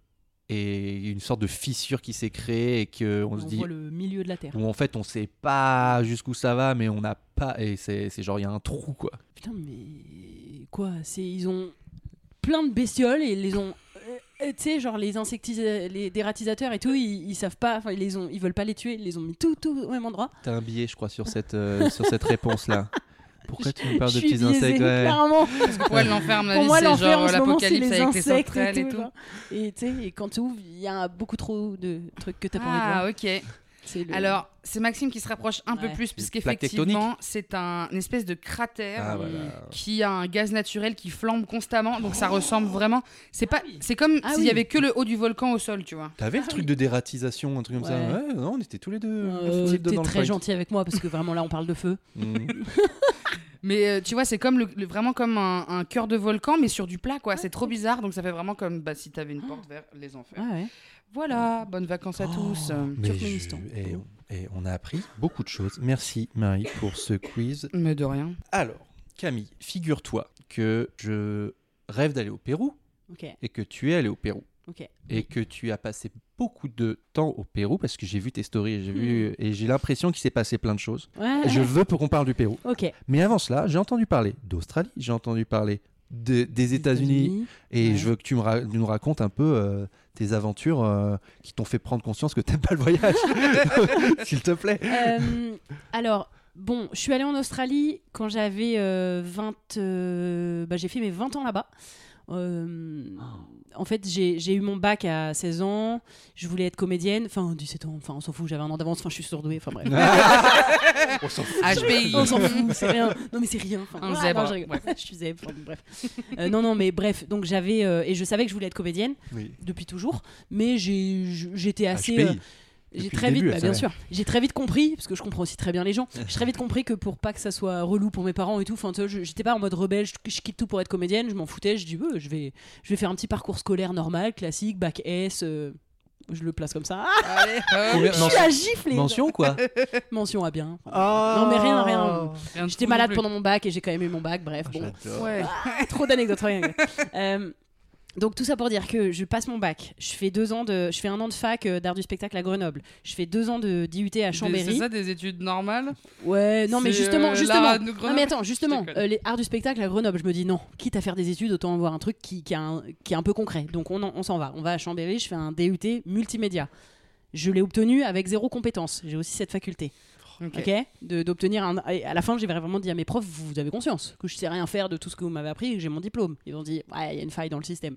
Speaker 4: et une sorte de fissure qui s'est créée et qu'on
Speaker 3: On
Speaker 4: se dit
Speaker 3: voit le milieu de la Terre.
Speaker 4: où en fait on sait pas jusqu'où ça va mais on n'a pas et c'est genre il y a un trou quoi.
Speaker 3: Putain, mais quoi ils ont plein de bestioles et ils les ont. Tu sais, genre les les dératisateurs et tout, ils savent pas, enfin ils veulent pas les tuer, ils les ont mis tout au même endroit.
Speaker 4: T'as un billet je crois sur cette réponse là. Pourquoi tu me parles de
Speaker 3: Je suis
Speaker 4: petits insectes
Speaker 3: biaisée,
Speaker 4: ouais.
Speaker 3: clairement.
Speaker 5: Parce que pour elle, l'enfer, à mon
Speaker 3: Pour
Speaker 5: avis,
Speaker 3: moi,
Speaker 5: c'est
Speaker 3: l'enfer
Speaker 5: genre
Speaker 3: en ce moment, c'est
Speaker 5: l'apocalypse
Speaker 3: les
Speaker 5: avec les
Speaker 3: insectes
Speaker 5: sauterelles et tout.
Speaker 3: genre. Et tu sais, et quand tu ouvres, il y a beaucoup trop de trucs que t'as pas envie de voir.
Speaker 5: Ah, ok.
Speaker 3: C'est le-
Speaker 5: Alors, c'est Maxime qui se rapproche un peu
Speaker 3: Ouais.
Speaker 5: plus,
Speaker 4: Plaque
Speaker 5: puisqu'effectivement, c'est une espèce de cratère
Speaker 4: Ah, voilà.
Speaker 5: qui a un gaz naturel qui flambe constamment. Donc, ça ressemble vraiment. C'est pas. C'est comme
Speaker 3: Ah
Speaker 5: s'il
Speaker 3: oui.
Speaker 5: y avait que le haut du volcan au sol, tu vois.
Speaker 4: T'avais le truc de dératisation un truc comme ça
Speaker 3: Ouais.
Speaker 4: ouais non on était tous les deux on était
Speaker 3: T'es
Speaker 4: dedans le
Speaker 3: très
Speaker 4: fight.
Speaker 3: gentil avec moi parce que vraiment là on parle de feu.
Speaker 4: Mhm.
Speaker 5: Mais tu vois, c'est comme vraiment comme un cœur de volcan, mais sur du plat, quoi. C'est trop bizarre. Donc, ça fait vraiment comme si t'avais une porte vers les enfers.
Speaker 3: Ouais.
Speaker 5: Voilà, bonnes vacances à tous.
Speaker 4: Mais
Speaker 3: Turkménistan.
Speaker 4: on a appris beaucoup de choses. Merci Marie pour ce quiz.
Speaker 5: Mais de rien.
Speaker 4: Alors, Camille, figure-toi que je rêve d'aller au Pérou
Speaker 3: Ok,
Speaker 4: et que tu es allé au Pérou
Speaker 3: ok.
Speaker 4: et que tu as passé beaucoup de temps au Pérou parce que j'ai vu tes stories et j'ai l'impression qu'il s'est passé plein de choses.
Speaker 3: Ouais.
Speaker 4: Je veux qu'on parle du Pérou.
Speaker 3: Ok.
Speaker 4: Mais avant cela, j'ai entendu parler d'Australie, j'ai entendu parler des États-Unis et
Speaker 3: ouais.
Speaker 4: je veux que tu nous racontes un peu tes aventures qui t'ont fait prendre conscience que t'aimes pas le voyage. S'il te plaît.
Speaker 3: Alors, bon, je suis allée en Australie quand j'avais 20. J'ai fait mes 20 ans là-bas. En fait, j'ai eu mon bac à 16 ans. Je voulais être comédienne. Enfin, 17 ans. Enfin, on s'en fout, j'avais un an d'avance. Enfin, je suis surdouée. Enfin, bref.
Speaker 4: On s'en fout.
Speaker 5: HPI.
Speaker 3: On s'en fout, c'est rien. Non, mais c'est rien. Enfin,
Speaker 5: Un
Speaker 3: voilà,
Speaker 5: zèbre.
Speaker 3: non, je rigole.
Speaker 5: Ouais.
Speaker 3: Je suis zèbre. Enfin, bref. Non, mais bref. Donc, j'avais. Et je savais que je voulais être comédienne
Speaker 4: Oui.
Speaker 3: depuis toujours. Mais j'étais assez.
Speaker 4: HPI.
Speaker 3: J'ai
Speaker 4: Depuis
Speaker 3: très
Speaker 4: le
Speaker 3: vite,
Speaker 4: début,
Speaker 3: bah,
Speaker 4: ça
Speaker 3: bien
Speaker 4: va.
Speaker 3: sûr, j'ai très vite compris, parce que je comprends aussi très bien les gens, j'ai très vite compris que pour pas que ça soit relou pour mes parents et tout, enfin, tu vois, j'étais pas en mode rebelle, je quitte tout pour être comédienne, je m'en foutais, je dis je vais faire un petit parcours scolaire normal, classique, bac S, je le place comme ça.
Speaker 5: Allez,
Speaker 4: Combien-
Speaker 3: Je suis à gifler.
Speaker 4: Mention quoi.
Speaker 3: Mention à bien.
Speaker 4: Ah.
Speaker 3: Non, mais rien.
Speaker 5: Rien de
Speaker 3: J'étais
Speaker 5: fou
Speaker 3: malade
Speaker 5: non plus.
Speaker 3: pendant mon bac et j'ai quand même eu mon bac. Bref, bon.
Speaker 4: J'adore.
Speaker 5: Ouais.
Speaker 3: Trop d'anecdotes. Donc tout ça pour dire que je passe mon bac, je fais 1 an de fac d'art du spectacle à Grenoble, je fais 2 ans de d'IUT à
Speaker 5: C'est
Speaker 3: Chambéry.
Speaker 5: ça des études normales?
Speaker 3: Ouais, non mais
Speaker 5: C'est,
Speaker 3: justement.
Speaker 5: l'art de
Speaker 3: Non
Speaker 5: Grenoble.
Speaker 3: mais attends, justement,
Speaker 5: Je déconne.
Speaker 3: les arts du spectacle à Grenoble, je me dis non, quitte à faire des études, autant avoir un truc qui est un peu concret. Donc on s'en va, on va à Chambéry, je fais un DUT multimédia. Je l'ai obtenu avec 0 compétence, j'ai aussi cette faculté.
Speaker 5: Ok.
Speaker 3: D'obtenir un. Et à la fin, j'ai vraiment dit à mes profs, vous avez conscience que je sais rien faire de tout ce que vous m'avez appris et que j'ai mon diplôme. Ils ont dit, ouais, il y a une faille dans le système.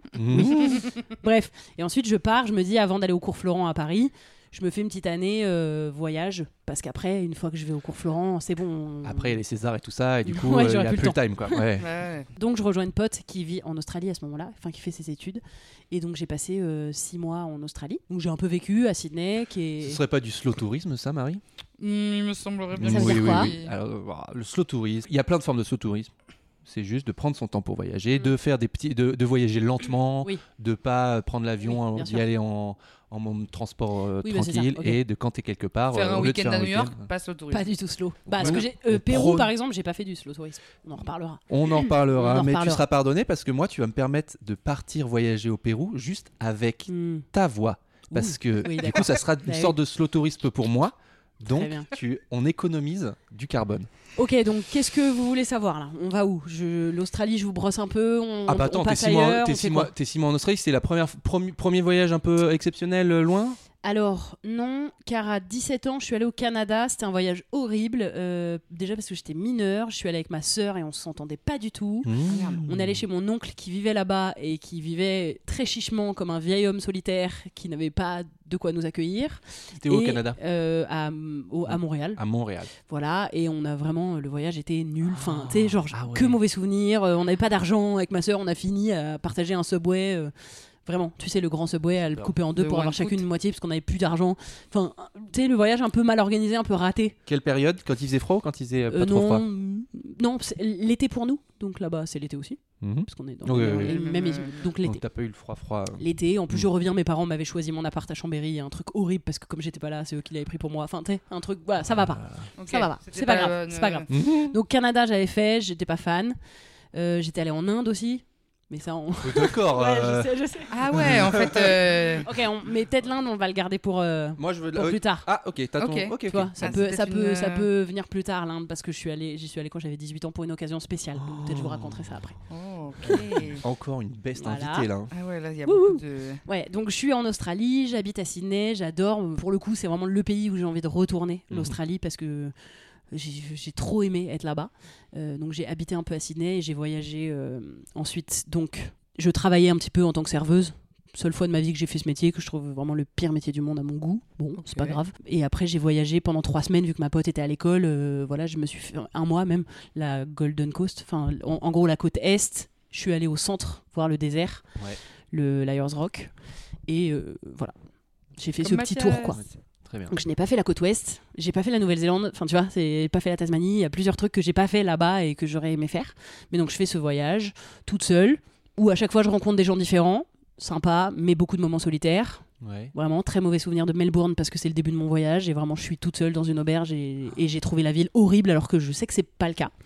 Speaker 3: Bref. Et ensuite, je pars, je me dis, avant d'aller au cours Florent à Paris, je me fais une petite année voyage. Parce qu'après, une fois que je vais au cours Florent, c'est bon.
Speaker 4: Après, il y a les Césars et tout ça, et du coup,
Speaker 3: Ouais,
Speaker 4: il y
Speaker 3: j'aurais
Speaker 4: a
Speaker 3: plus
Speaker 4: plus
Speaker 3: le
Speaker 4: le time, quoi. Ouais.
Speaker 5: Ouais.
Speaker 3: Donc, je rejoins une pote qui vit en Australie à ce moment-là, enfin, qui fait ses études. Et donc, j'ai passé 6 mois en Australie. Donc, j'ai un peu vécu à Sydney.
Speaker 4: Ce serait pas du slow tourisme, ça, Marie?
Speaker 5: Il me semblerait bien.
Speaker 3: Ça veut
Speaker 4: Oui,
Speaker 3: dire
Speaker 4: oui,
Speaker 3: quoi
Speaker 4: oui. Alors, voilà, le slow tourisme, il y a plein de formes de slow tourisme. C'est juste de prendre son temps pour voyager, de faire de voyager lentement,
Speaker 3: Oui.
Speaker 4: de pas prendre l'avion,
Speaker 3: Oui, bien
Speaker 4: d'y
Speaker 3: sûr.
Speaker 4: aller en transport
Speaker 3: Oui, bah, c'est ça,
Speaker 4: tranquille
Speaker 3: ok.
Speaker 4: et de camper quelque part.
Speaker 5: Faire un
Speaker 4: au lieu de
Speaker 5: week-end
Speaker 4: faire
Speaker 5: à
Speaker 4: un
Speaker 5: New York,
Speaker 4: week-end.
Speaker 5: passe au tourisme.
Speaker 3: Pas du tout slow. Parce
Speaker 4: Ouais.
Speaker 3: que j'ai
Speaker 4: On
Speaker 3: Pérou,
Speaker 4: prône-
Speaker 3: par exemple, j'ai pas fait du slow tourisme. On en reparlera.
Speaker 4: On en reparlera,
Speaker 3: On en
Speaker 4: mais tu
Speaker 3: reparlera.
Speaker 4: seras pardonné parce que moi, tu vas me permettre de partir voyager au Pérou juste avec
Speaker 3: Hmm.
Speaker 4: ta voix. Parce
Speaker 3: Ouh.
Speaker 4: que
Speaker 3: Oui,
Speaker 4: du
Speaker 3: d'accord.
Speaker 4: coup, ça sera
Speaker 3: Bah
Speaker 4: une
Speaker 3: oui.
Speaker 4: sorte de slow tourisme pour moi. Donc,
Speaker 3: Très bien.
Speaker 4: on économise du carbone.
Speaker 3: Ok, donc qu'est-ce que vous voulez savoir là? On va où? L'Australie, je vous brosse un peu. On
Speaker 4: Ah bah attends,
Speaker 3: passe
Speaker 4: t'es 6 mois,
Speaker 3: ailleurs,
Speaker 4: t'es
Speaker 3: on fait
Speaker 4: 6
Speaker 3: quoi?
Speaker 4: mois, t'es 6 mois en Australie, c'est la premier voyage un peu exceptionnel loin.
Speaker 3: Alors, non, car à 17 ans, je suis allée au Canada. C'était un voyage horrible. Déjà parce que j'étais mineure. Je suis allée avec ma sœur et on s'entendait pas du tout. On allait chez mon oncle qui vivait là-bas et qui vivait très chichement comme un vieil homme solitaire qui n'avait pas de quoi nous accueillir.
Speaker 4: C'était où au
Speaker 3: Et,
Speaker 4: Canada?
Speaker 3: à Montréal.
Speaker 4: À Montréal.
Speaker 3: Voilà, et on a vraiment, le voyage était nul. Enfin, tu sais, genre,
Speaker 4: ah ouais.
Speaker 3: que mauvais souvenirs. On n'avait pas d'argent avec ma sœur. On a fini à partager un Subway. Vraiment, tu sais, le grand Subway, à le couper en deux
Speaker 5: De
Speaker 3: pour avoir
Speaker 5: one
Speaker 3: chacune
Speaker 5: foot.
Speaker 3: une moitié parce qu'on n'avait plus d'argent. Enfin, tu sais, le voyage un peu mal organisé, un peu raté.
Speaker 4: Quelle période? Quand il faisait froid ou quand il faisait pas trop froid?
Speaker 3: Non, c'est l'été pour nous. Donc là-bas, c'est l'été aussi.
Speaker 4: Mhm.
Speaker 3: Parce qu'on est dans
Speaker 4: Oui,
Speaker 3: le-
Speaker 4: oui,
Speaker 3: et
Speaker 5: oui.
Speaker 3: même, donc l'été.
Speaker 4: Donc t'as pas eu le froid.
Speaker 3: L'été, en plus je reviens, mes parents m'avaient choisi mon appart à Chambéry, un truc horrible parce que comme j'étais pas là, c'est eux qui l'avaient pris pour moi. Enfin, tu sais, un truc, voilà, ça va pas.
Speaker 5: Ok.
Speaker 3: Ça va pas,
Speaker 5: C'était
Speaker 3: c'est pas
Speaker 5: la
Speaker 3: grave,
Speaker 5: bonne,
Speaker 3: c'est pas grave.
Speaker 4: Mhm.
Speaker 3: Donc Canada, j'avais fait, j'étais pas fan. J'étais allée en Inde aussi, mais ça on.
Speaker 4: D'accord.
Speaker 3: je sais.
Speaker 5: Ah ouais, en fait.
Speaker 3: Ok, mais peut-être l'Inde, on va le garder pour
Speaker 4: Moi je veux.
Speaker 3: plus tard.
Speaker 4: Ah ok, t'as ton.
Speaker 5: Ok.
Speaker 4: Ok.
Speaker 3: Tu vois, ça
Speaker 5: Ah,
Speaker 3: peut,
Speaker 5: c'était
Speaker 3: ça peut,
Speaker 5: une,
Speaker 3: ça peut venir plus tard l'Inde parce que j'y suis allée quand j'avais 18 ans pour une occasion spéciale. Donc peut-être je vous raconterai ça après.
Speaker 5: Oh, ok.
Speaker 4: Encore une best
Speaker 3: Voilà.
Speaker 4: invitée là. hein.
Speaker 5: Ah ouais, là, il y a
Speaker 3: Wouhou.
Speaker 5: beaucoup de.
Speaker 3: Ouais, donc je suis en Australie, j'habite à Sydney, j'adore. Pour le coup, c'est vraiment le pays où j'ai envie de retourner, l'Australie, parce que j'ai trop aimé être là-bas. Donc j'ai habité un peu à Sydney et j'ai voyagé ensuite. Donc je travaillais un petit peu en tant que serveuse. Seule fois de ma vie que j'ai fait ce métier, que je trouve vraiment le pire métier du monde à mon goût. Bon, c'est pas grave. Et après, j'ai voyagé pendant 3 semaines, vu que ma pote était à l'école. Voilà, je me suis fait 1 mois même, la Golden Coast, enfin, en gros, la côte Est. Je suis allée au centre, voir le désert,
Speaker 4: Ouais.
Speaker 3: le Liars Rock. Et voilà, j'ai fait
Speaker 5: Comme
Speaker 3: ce petit
Speaker 5: Mathias.
Speaker 3: tour, quoi.
Speaker 4: Très bien.
Speaker 3: Donc je n'ai pas fait la côte ouest, j'ai pas fait la Nouvelle-Zélande, enfin tu vois, j'ai pas fait la Tasmanie, il y a plusieurs trucs que j'ai pas fait là-bas et que j'aurais aimé faire. Mais donc je fais ce voyage toute seule, où à chaque fois je rencontre des gens différents, sympa, mais beaucoup de moments solitaires.
Speaker 4: Ouais.
Speaker 3: Vraiment très mauvais souvenir de Melbourne parce que c'est le début de mon voyage et vraiment je suis toute seule dans une auberge et j'ai trouvé la ville horrible alors que je sais que c'est pas le cas.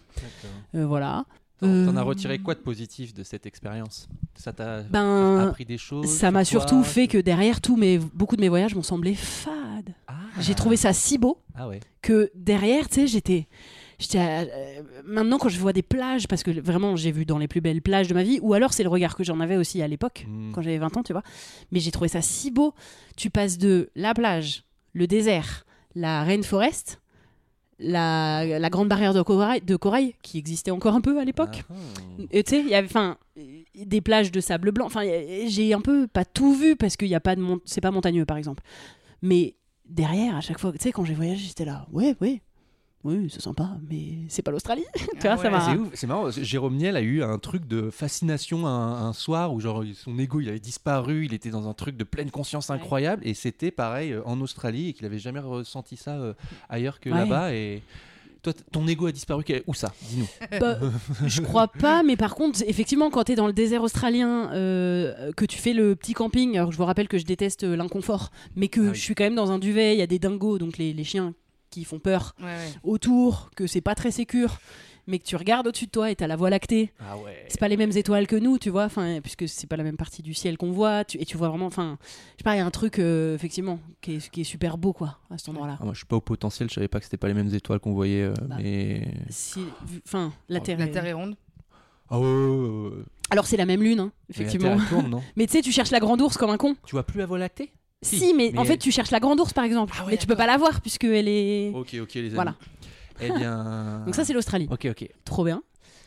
Speaker 3: Voilà.
Speaker 4: T'en as retiré quoi de positif de cette expérience? Ça t'a
Speaker 3: Ben,
Speaker 4: appris des choses?
Speaker 3: ça m'a
Speaker 4: sur toi?
Speaker 3: surtout fait que derrière beaucoup de mes voyages m'ont semblé fades.
Speaker 4: Ah.
Speaker 3: J'ai trouvé ça si beau
Speaker 4: Ah ouais.
Speaker 3: que derrière, tu sais, j'étais maintenant quand je vois des plages, parce que vraiment j'ai vu dans les plus belles plages de ma vie, ou alors c'est le regard que j'en avais aussi à l'époque, quand j'avais 20 ans, tu vois, mais j'ai trouvé ça si beau. Tu passes de la plage, le désert, la rainforest, la grande barrière de corail qui existait encore un peu à l'époque.
Speaker 4: Ah.
Speaker 3: Et tu sais, il y avait des plages de sable blanc. Enfin, j'ai un peu pas tout vu parce qu'il y a pas de c'est pas montagneux par exemple. Mais derrière, à chaque fois, tu sais, quand j'ai voyagé, j'étais là, oui, c'est sympa, mais c'est pas l'Australie. Tu vois, ça
Speaker 5: ouais.
Speaker 3: m'a.
Speaker 4: C'est ouf, c'est marrant. Jérôme Niel a eu un truc de fascination un soir où genre son ego il avait disparu, il était dans un truc de pleine conscience incroyable et c'était pareil en Australie et qu'il avait jamais ressenti ça ailleurs que
Speaker 3: Ouais.
Speaker 4: là-bas et Toi, ton ego a disparu. Où ça? Dis-nous.
Speaker 3: Bah, je crois pas, mais par contre, effectivement, quand t'es dans le désert australien, que tu fais le petit camping, alors je vous rappelle que je déteste l'inconfort, mais que je suis quand même dans un duvet, il y a des dingos, donc les chiens qui font peur autour, que c'est pas très sécure, mais que tu regardes au-dessus de toi et t'as la Voie lactée.
Speaker 4: Ah ouais.
Speaker 3: C'est pas les mêmes étoiles que nous, tu vois, puisque c'est pas la même partie du ciel qu'on voit, et tu vois vraiment, je sais pas, il y a un truc, effectivement, qui est super beau, quoi, à cet endroit-là.
Speaker 4: Moi, je suis pas au potentiel, je savais pas que c'était pas les mêmes étoiles qu'on voyait, mais...
Speaker 3: La Terre
Speaker 5: est ronde.
Speaker 4: Ah ouais.
Speaker 3: Alors c'est la même lune, hein, effectivement.
Speaker 4: Mais la Terre, elle tourne, non?
Speaker 3: Mais tu sais, tu cherches la grande ours comme un con.
Speaker 4: Tu vois plus la Voie lactée?
Speaker 3: Si, mais en fait, tu cherches la grande ours, par exemple.
Speaker 4: Ah ouais,
Speaker 3: mais tu peux pas la voir, puisqu'elle est...
Speaker 4: Ok, les amis.
Speaker 3: Voilà.
Speaker 4: Eh bien...
Speaker 3: Donc ça, c'est l'Australie.
Speaker 4: Ok.
Speaker 3: Trop bien.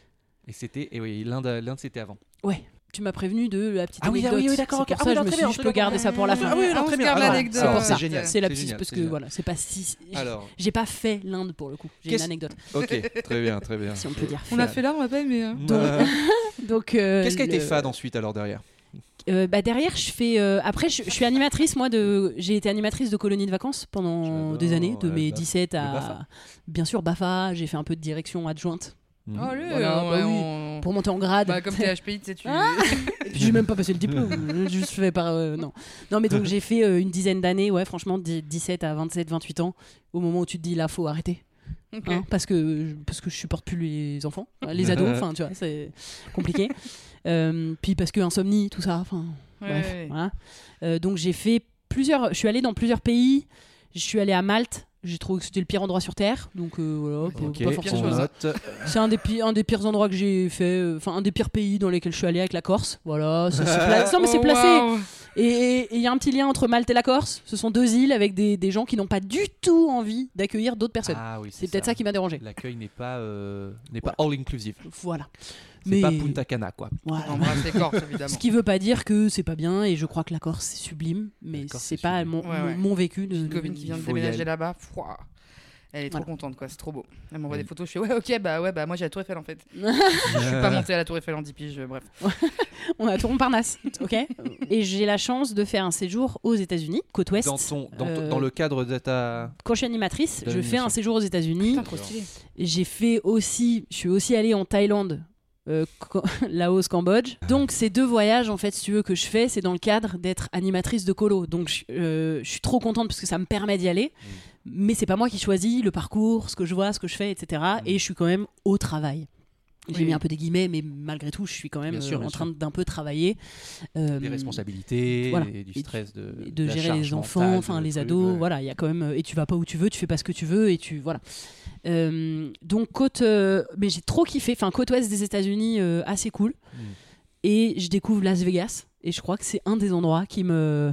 Speaker 4: Et oui, l'Inde c'était avant.
Speaker 3: Ouais. Tu m'as prévenu de la petite
Speaker 4: Ah oui,
Speaker 3: anecdote.
Speaker 4: d'accord.
Speaker 3: C'est pour ça, je me suis dit, je peux garder ça pour la fin.
Speaker 5: Ah oui, très bien.
Speaker 3: C'est pour ça.
Speaker 4: C'est génial.
Speaker 3: C'est la
Speaker 4: c'est
Speaker 3: petite,
Speaker 4: génial,
Speaker 3: parce
Speaker 4: c'est
Speaker 3: que
Speaker 4: génial.
Speaker 3: voilà, c'est pas si...
Speaker 4: Alors,
Speaker 3: J'ai pas fait l'Inde, pour le coup. J'ai une anecdote,
Speaker 4: ok, très bien.
Speaker 3: si on peut dire.
Speaker 5: On a fait là, on a pas aimé.
Speaker 3: Donc,
Speaker 4: Qu'est-ce qui a été fade ensuite, alors, derrière?
Speaker 3: Derrière, je fais... après, je suis animatrice, moi, j'ai été animatrice de colonies de vacances pendant des années, de mes 17 à...
Speaker 4: BAFA.
Speaker 3: Bien sûr, BAFA, j'ai fait un peu de direction adjointe.
Speaker 5: Allez,
Speaker 3: Voilà, oui. Pour monter en grade.
Speaker 5: Comme t'es HPI, tu sais, tu...
Speaker 3: Et puis j'ai même pas passé le diplôme, j'ai juste fait par... non, mais donc j'ai fait une dizaine d'années, ouais, franchement, 17 à 27, 28 ans, au moment où tu te dis, là, faut arrêter.
Speaker 5: Ok.
Speaker 3: Hein, parce que je supporte plus les enfants, les ados, enfin, tu vois, c'est compliqué. Puis parce que insomnie, tout ça, enfin, bref, voilà. Donc j'ai fait je suis allée dans plusieurs pays, je suis allée à Malte. J'ai trouvé que c'était le pire endroit sur Terre, donc voilà, pas forcément. C'est un des pires endroits que j'ai fait, un des pires pays dans lesquels je suis allée, avec la Corse. Voilà, non mais c'est placé.
Speaker 5: Wow.
Speaker 3: Et il y a un petit lien entre Malte et la Corse. Ce sont deux îles avec des gens qui n'ont pas du tout envie d'accueillir d'autres personnes.
Speaker 4: Ah oui,
Speaker 3: c'est peut-être ça qui m'a dérangé.
Speaker 4: L'accueil n'est pas all inclusive.
Speaker 3: Voilà.
Speaker 4: C'est pas Punta Cana, quoi.
Speaker 3: Voilà.
Speaker 5: On embrasse les Corses, évidemment.
Speaker 3: Ce qui veut pas dire que c'est pas bien, et je crois que la Corse c'est sublime, mais c'est pas mon vécu.
Speaker 5: Une copine qui vient de déménager là-bas. Pouah. Elle est trop contente, quoi. C'est trop beau. Elle m'envoie des photos. Je fais moi j'ai la Tour Eiffel en fait. Je suis pas montée à la Tour Eiffel en 10 piges, bref.
Speaker 3: On a Tour Montparnasse, ok. Et j'ai la chance de faire un séjour aux États-Unis, côte ouest.
Speaker 4: Dans le cadre de ta...
Speaker 3: Quand je suis animatrice, je fais un séjour aux États-Unis.
Speaker 5: Putain, trop stylé.
Speaker 3: Je suis aussi allée en Thaïlande. Laos, Cambodge. Donc ces deux voyages en fait, si tu veux, que je fais, c'est dans le cadre d'être animatrice de colo. Donc je suis trop contente parce que ça me permet d'y aller. Mais c'est pas moi qui choisis le parcours, ce que je vois, ce que je fais, etc. Et je suis quand même au travail. J'ai mis un peu des guillemets, mais malgré tout, je suis quand même en train d'un peu travailler.
Speaker 4: Des responsabilités,
Speaker 3: voilà.
Speaker 4: et du stress
Speaker 3: de gérer les enfants, enfin les ados. Voilà, il y a quand même. Et tu vas pas où tu veux, tu fais pas ce que tu veux, et tu voilà. Donc mais j'ai trop kiffé. Enfin, côte ouest des États-Unis, assez cool. Et je découvre Las Vegas, et je crois que c'est un des endroits qui me.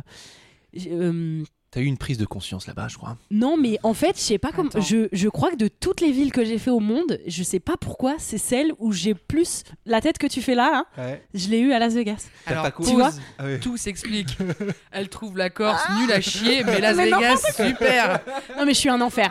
Speaker 4: T'as eu une prise de conscience là-bas, je crois.
Speaker 3: Non, mais en fait, je sais pas comment. Je crois que de toutes les villes que j'ai fait au monde, je sais pas pourquoi, c'est celle où j'ai plus la tête que tu fais là. Je l'ai eu à Las Vegas.
Speaker 5: Alors,
Speaker 3: tu vois,
Speaker 5: tout s'explique. Elle trouve la Corse nulle à chier, mais Las Vegas, super.
Speaker 3: Non, mais je suis un enfer.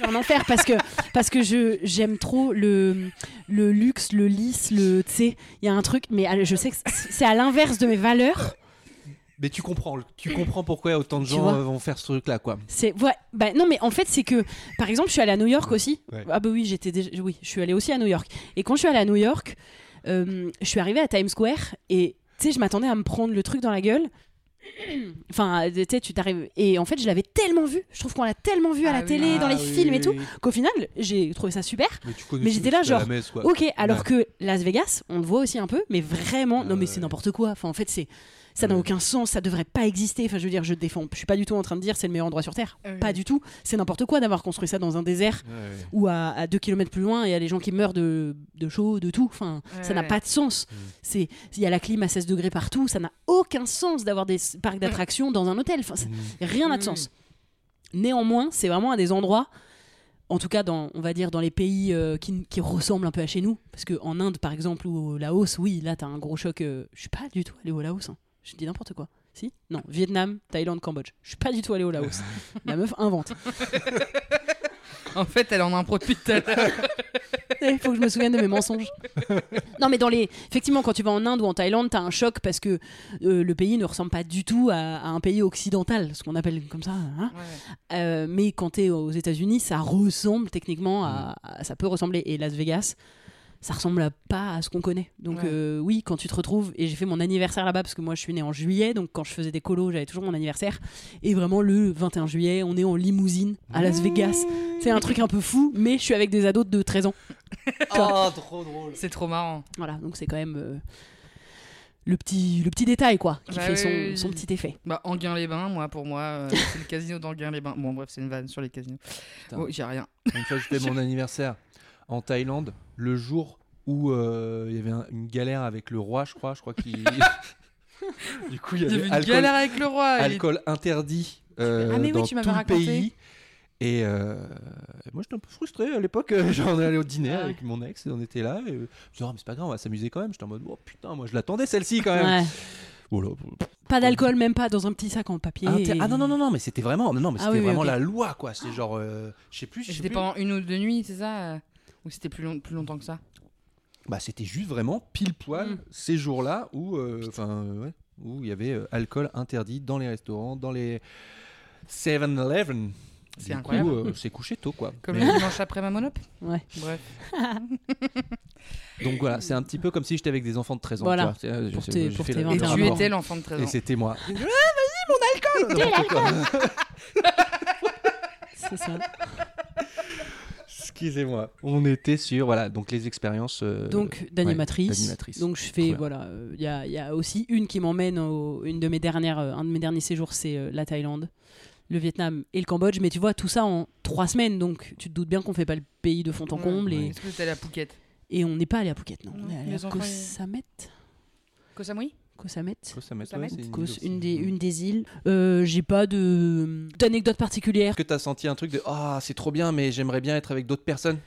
Speaker 3: parce que j'aime trop le luxe, le lisse, tu sais, il y a un truc, mais je sais que c'est à l'inverse de mes valeurs.
Speaker 4: Mais tu comprends pourquoi autant de gens vont faire ce truc-là, quoi.
Speaker 3: Non, mais en fait, c'est que, par exemple, je suis allée à New York aussi. Ouais. Ah bah oui, je suis allée aussi à New York. Et quand je suis allée à New York, je suis arrivée à Times Square et tu sais, je m'attendais à me prendre le truc dans la gueule. Enfin, tu sais, tu t'arrives. Et en fait, je l'avais tellement vu. Je trouve qu'on l'a tellement vu à la télé, dans les films et tout, qu'au final, j'ai trouvé ça super. Mais j'étais là, genre, ok, alors que Las Vegas, on le voit aussi un peu, mais vraiment, non, mais c'est n'importe quoi. Enfin, en fait, ça n'a aucun sens, ça devrait pas exister. Enfin, je veux dire, je suis pas du tout en train de dire c'est le meilleur endroit sur Terre. Pas du tout. C'est n'importe quoi d'avoir construit ça dans un désert ou à 2 km plus loin, et il y a les gens qui meurent de chaud, de tout. Enfin, ça n'a pas de sens. Il y a la clim à 16 degrés partout. Ça n'a aucun sens d'avoir des parcs d'attractions dans un hôtel. Enfin, rien n'a de sens. Néanmoins, c'est vraiment un des endroits, en tout cas on va dire dans les pays qui ressemblent un peu à chez nous. Parce qu'en Inde, par exemple, ou au Laos, oui, là, t'as un gros choc. Je suis pas du tout allée au Laos. Hein. Je dis n'importe quoi. Si ? Non, Vietnam, Thaïlande, Cambodge. Je suis pas du tout allée au Laos. La meuf invente.
Speaker 5: En fait, elle en a un pro depuis tout à l'heure.
Speaker 3: Il faut que je me souvienne de mes mensonges. Non, mais effectivement, quand tu vas en Inde ou en Thaïlande, t'as un choc parce que le pays ne ressemble pas du tout à un pays occidental, ce qu'on appelle comme ça. Hein.
Speaker 5: Ouais.
Speaker 3: Mais quand t'es aux États-Unis, ça ressemble techniquement ça peut ressembler. Et Las Vegas, ça ressemble pas à ce qu'on connaît. Donc oui, quand tu te retrouves, et j'ai fait mon anniversaire là-bas parce que moi je suis née en juillet, donc quand je faisais des colos, j'avais toujours mon anniversaire. Et vraiment le 21 juillet, on est en limousine à Las Vegas. C'est un truc un peu fou, mais je suis avec des ados de 13 ans.
Speaker 4: Oh, trop drôle.
Speaker 5: C'est trop marrant.
Speaker 3: Voilà, donc c'est quand même le petit détail quoi, qui fait son petit effet.
Speaker 5: Bah, Enghien-les-Bains, pour moi, c'est le casino d'Enghien-les-Bains. Bon, bref, c'est une vanne sur les casinos. Oh, j'ai rien.
Speaker 4: Une fois, je fais mon anniversaire en Thaïlande, le jour où il y avait une galère avec le roi, je crois qu'il... Du coup, il y avait
Speaker 5: une galère avec le roi.
Speaker 4: alcool interdit
Speaker 5: mais
Speaker 4: dans
Speaker 5: oui, tu m'avais
Speaker 4: tout le
Speaker 5: raconté.
Speaker 4: pays. Et moi, j'étais un peu frustré à l'époque. J'en allais au dîner avec mon ex et on était là. Et, je me disais, oh, mais c'est pas grave, on va s'amuser quand même. J'étais en mode, oh putain, moi je l'attendais celle-ci quand même.
Speaker 3: Ouais.
Speaker 4: Voilà.
Speaker 3: Pas d'alcool, même pas dans un petit sac en papier.
Speaker 4: Ah non, mais c'était vraiment,
Speaker 3: oui,
Speaker 4: vraiment
Speaker 3: ok.
Speaker 4: la loi quoi. C'est genre, je sais plus.
Speaker 5: C'était pendant une ou deux nuits, c'est ça ou c'était plus longtemps que ça?
Speaker 4: Bah, c'était juste vraiment pile poil ces jours-là où où il y avait alcool interdit dans les restaurants, dans les 7-Eleven.
Speaker 5: C'est
Speaker 4: Du
Speaker 5: incroyable.
Speaker 4: coup, c'est couché tôt quoi.
Speaker 5: Comme
Speaker 4: Mais-
Speaker 5: le dimanche après ma monop.
Speaker 3: Ouais.
Speaker 5: Bref.
Speaker 4: Donc voilà, c'est un petit peu comme si j'étais avec des enfants de 13 ans.
Speaker 3: Voilà.
Speaker 4: Tu vois.
Speaker 3: Pour
Speaker 4: J'ai
Speaker 3: tes
Speaker 4: fait
Speaker 3: 21
Speaker 5: Et
Speaker 4: le
Speaker 3: ans.
Speaker 5: tu
Speaker 4: rapport.
Speaker 5: étais l'enfant de 13 ans.
Speaker 4: Et c'était moi.
Speaker 3: C'est ça.
Speaker 4: Excusez-moi. On était sur donc les expériences
Speaker 3: D'animatrice.
Speaker 4: d'animatrice.
Speaker 3: Donc je fais
Speaker 4: Trop bien.
Speaker 3: voilà, il y a aussi une qui m'emmène un de mes derniers séjours, c'est la Thaïlande, le Vietnam et le Cambodge. Mais tu vois tout ça en 3 semaines, donc tu te doutes bien qu'on fait pas le pays de fond en comble
Speaker 5: Est-ce que t'es allé à Phuket?
Speaker 3: et on n'est pas allé à Phuket, non.
Speaker 5: Non,
Speaker 3: On est allé
Speaker 5: les
Speaker 3: à
Speaker 5: enfants,
Speaker 3: Koh Samet.
Speaker 5: Koh Samui?
Speaker 3: Koh Samet.
Speaker 4: Koh Samet,
Speaker 5: Koh Samet.
Speaker 4: ouais, c'est
Speaker 3: Koh-
Speaker 4: île aussi.
Speaker 3: une des îles. J'ai pas d'anecdote particulière.
Speaker 4: Est-ce que t'as senti un truc de c'est trop bien, mais j'aimerais bien être avec d'autres personnes?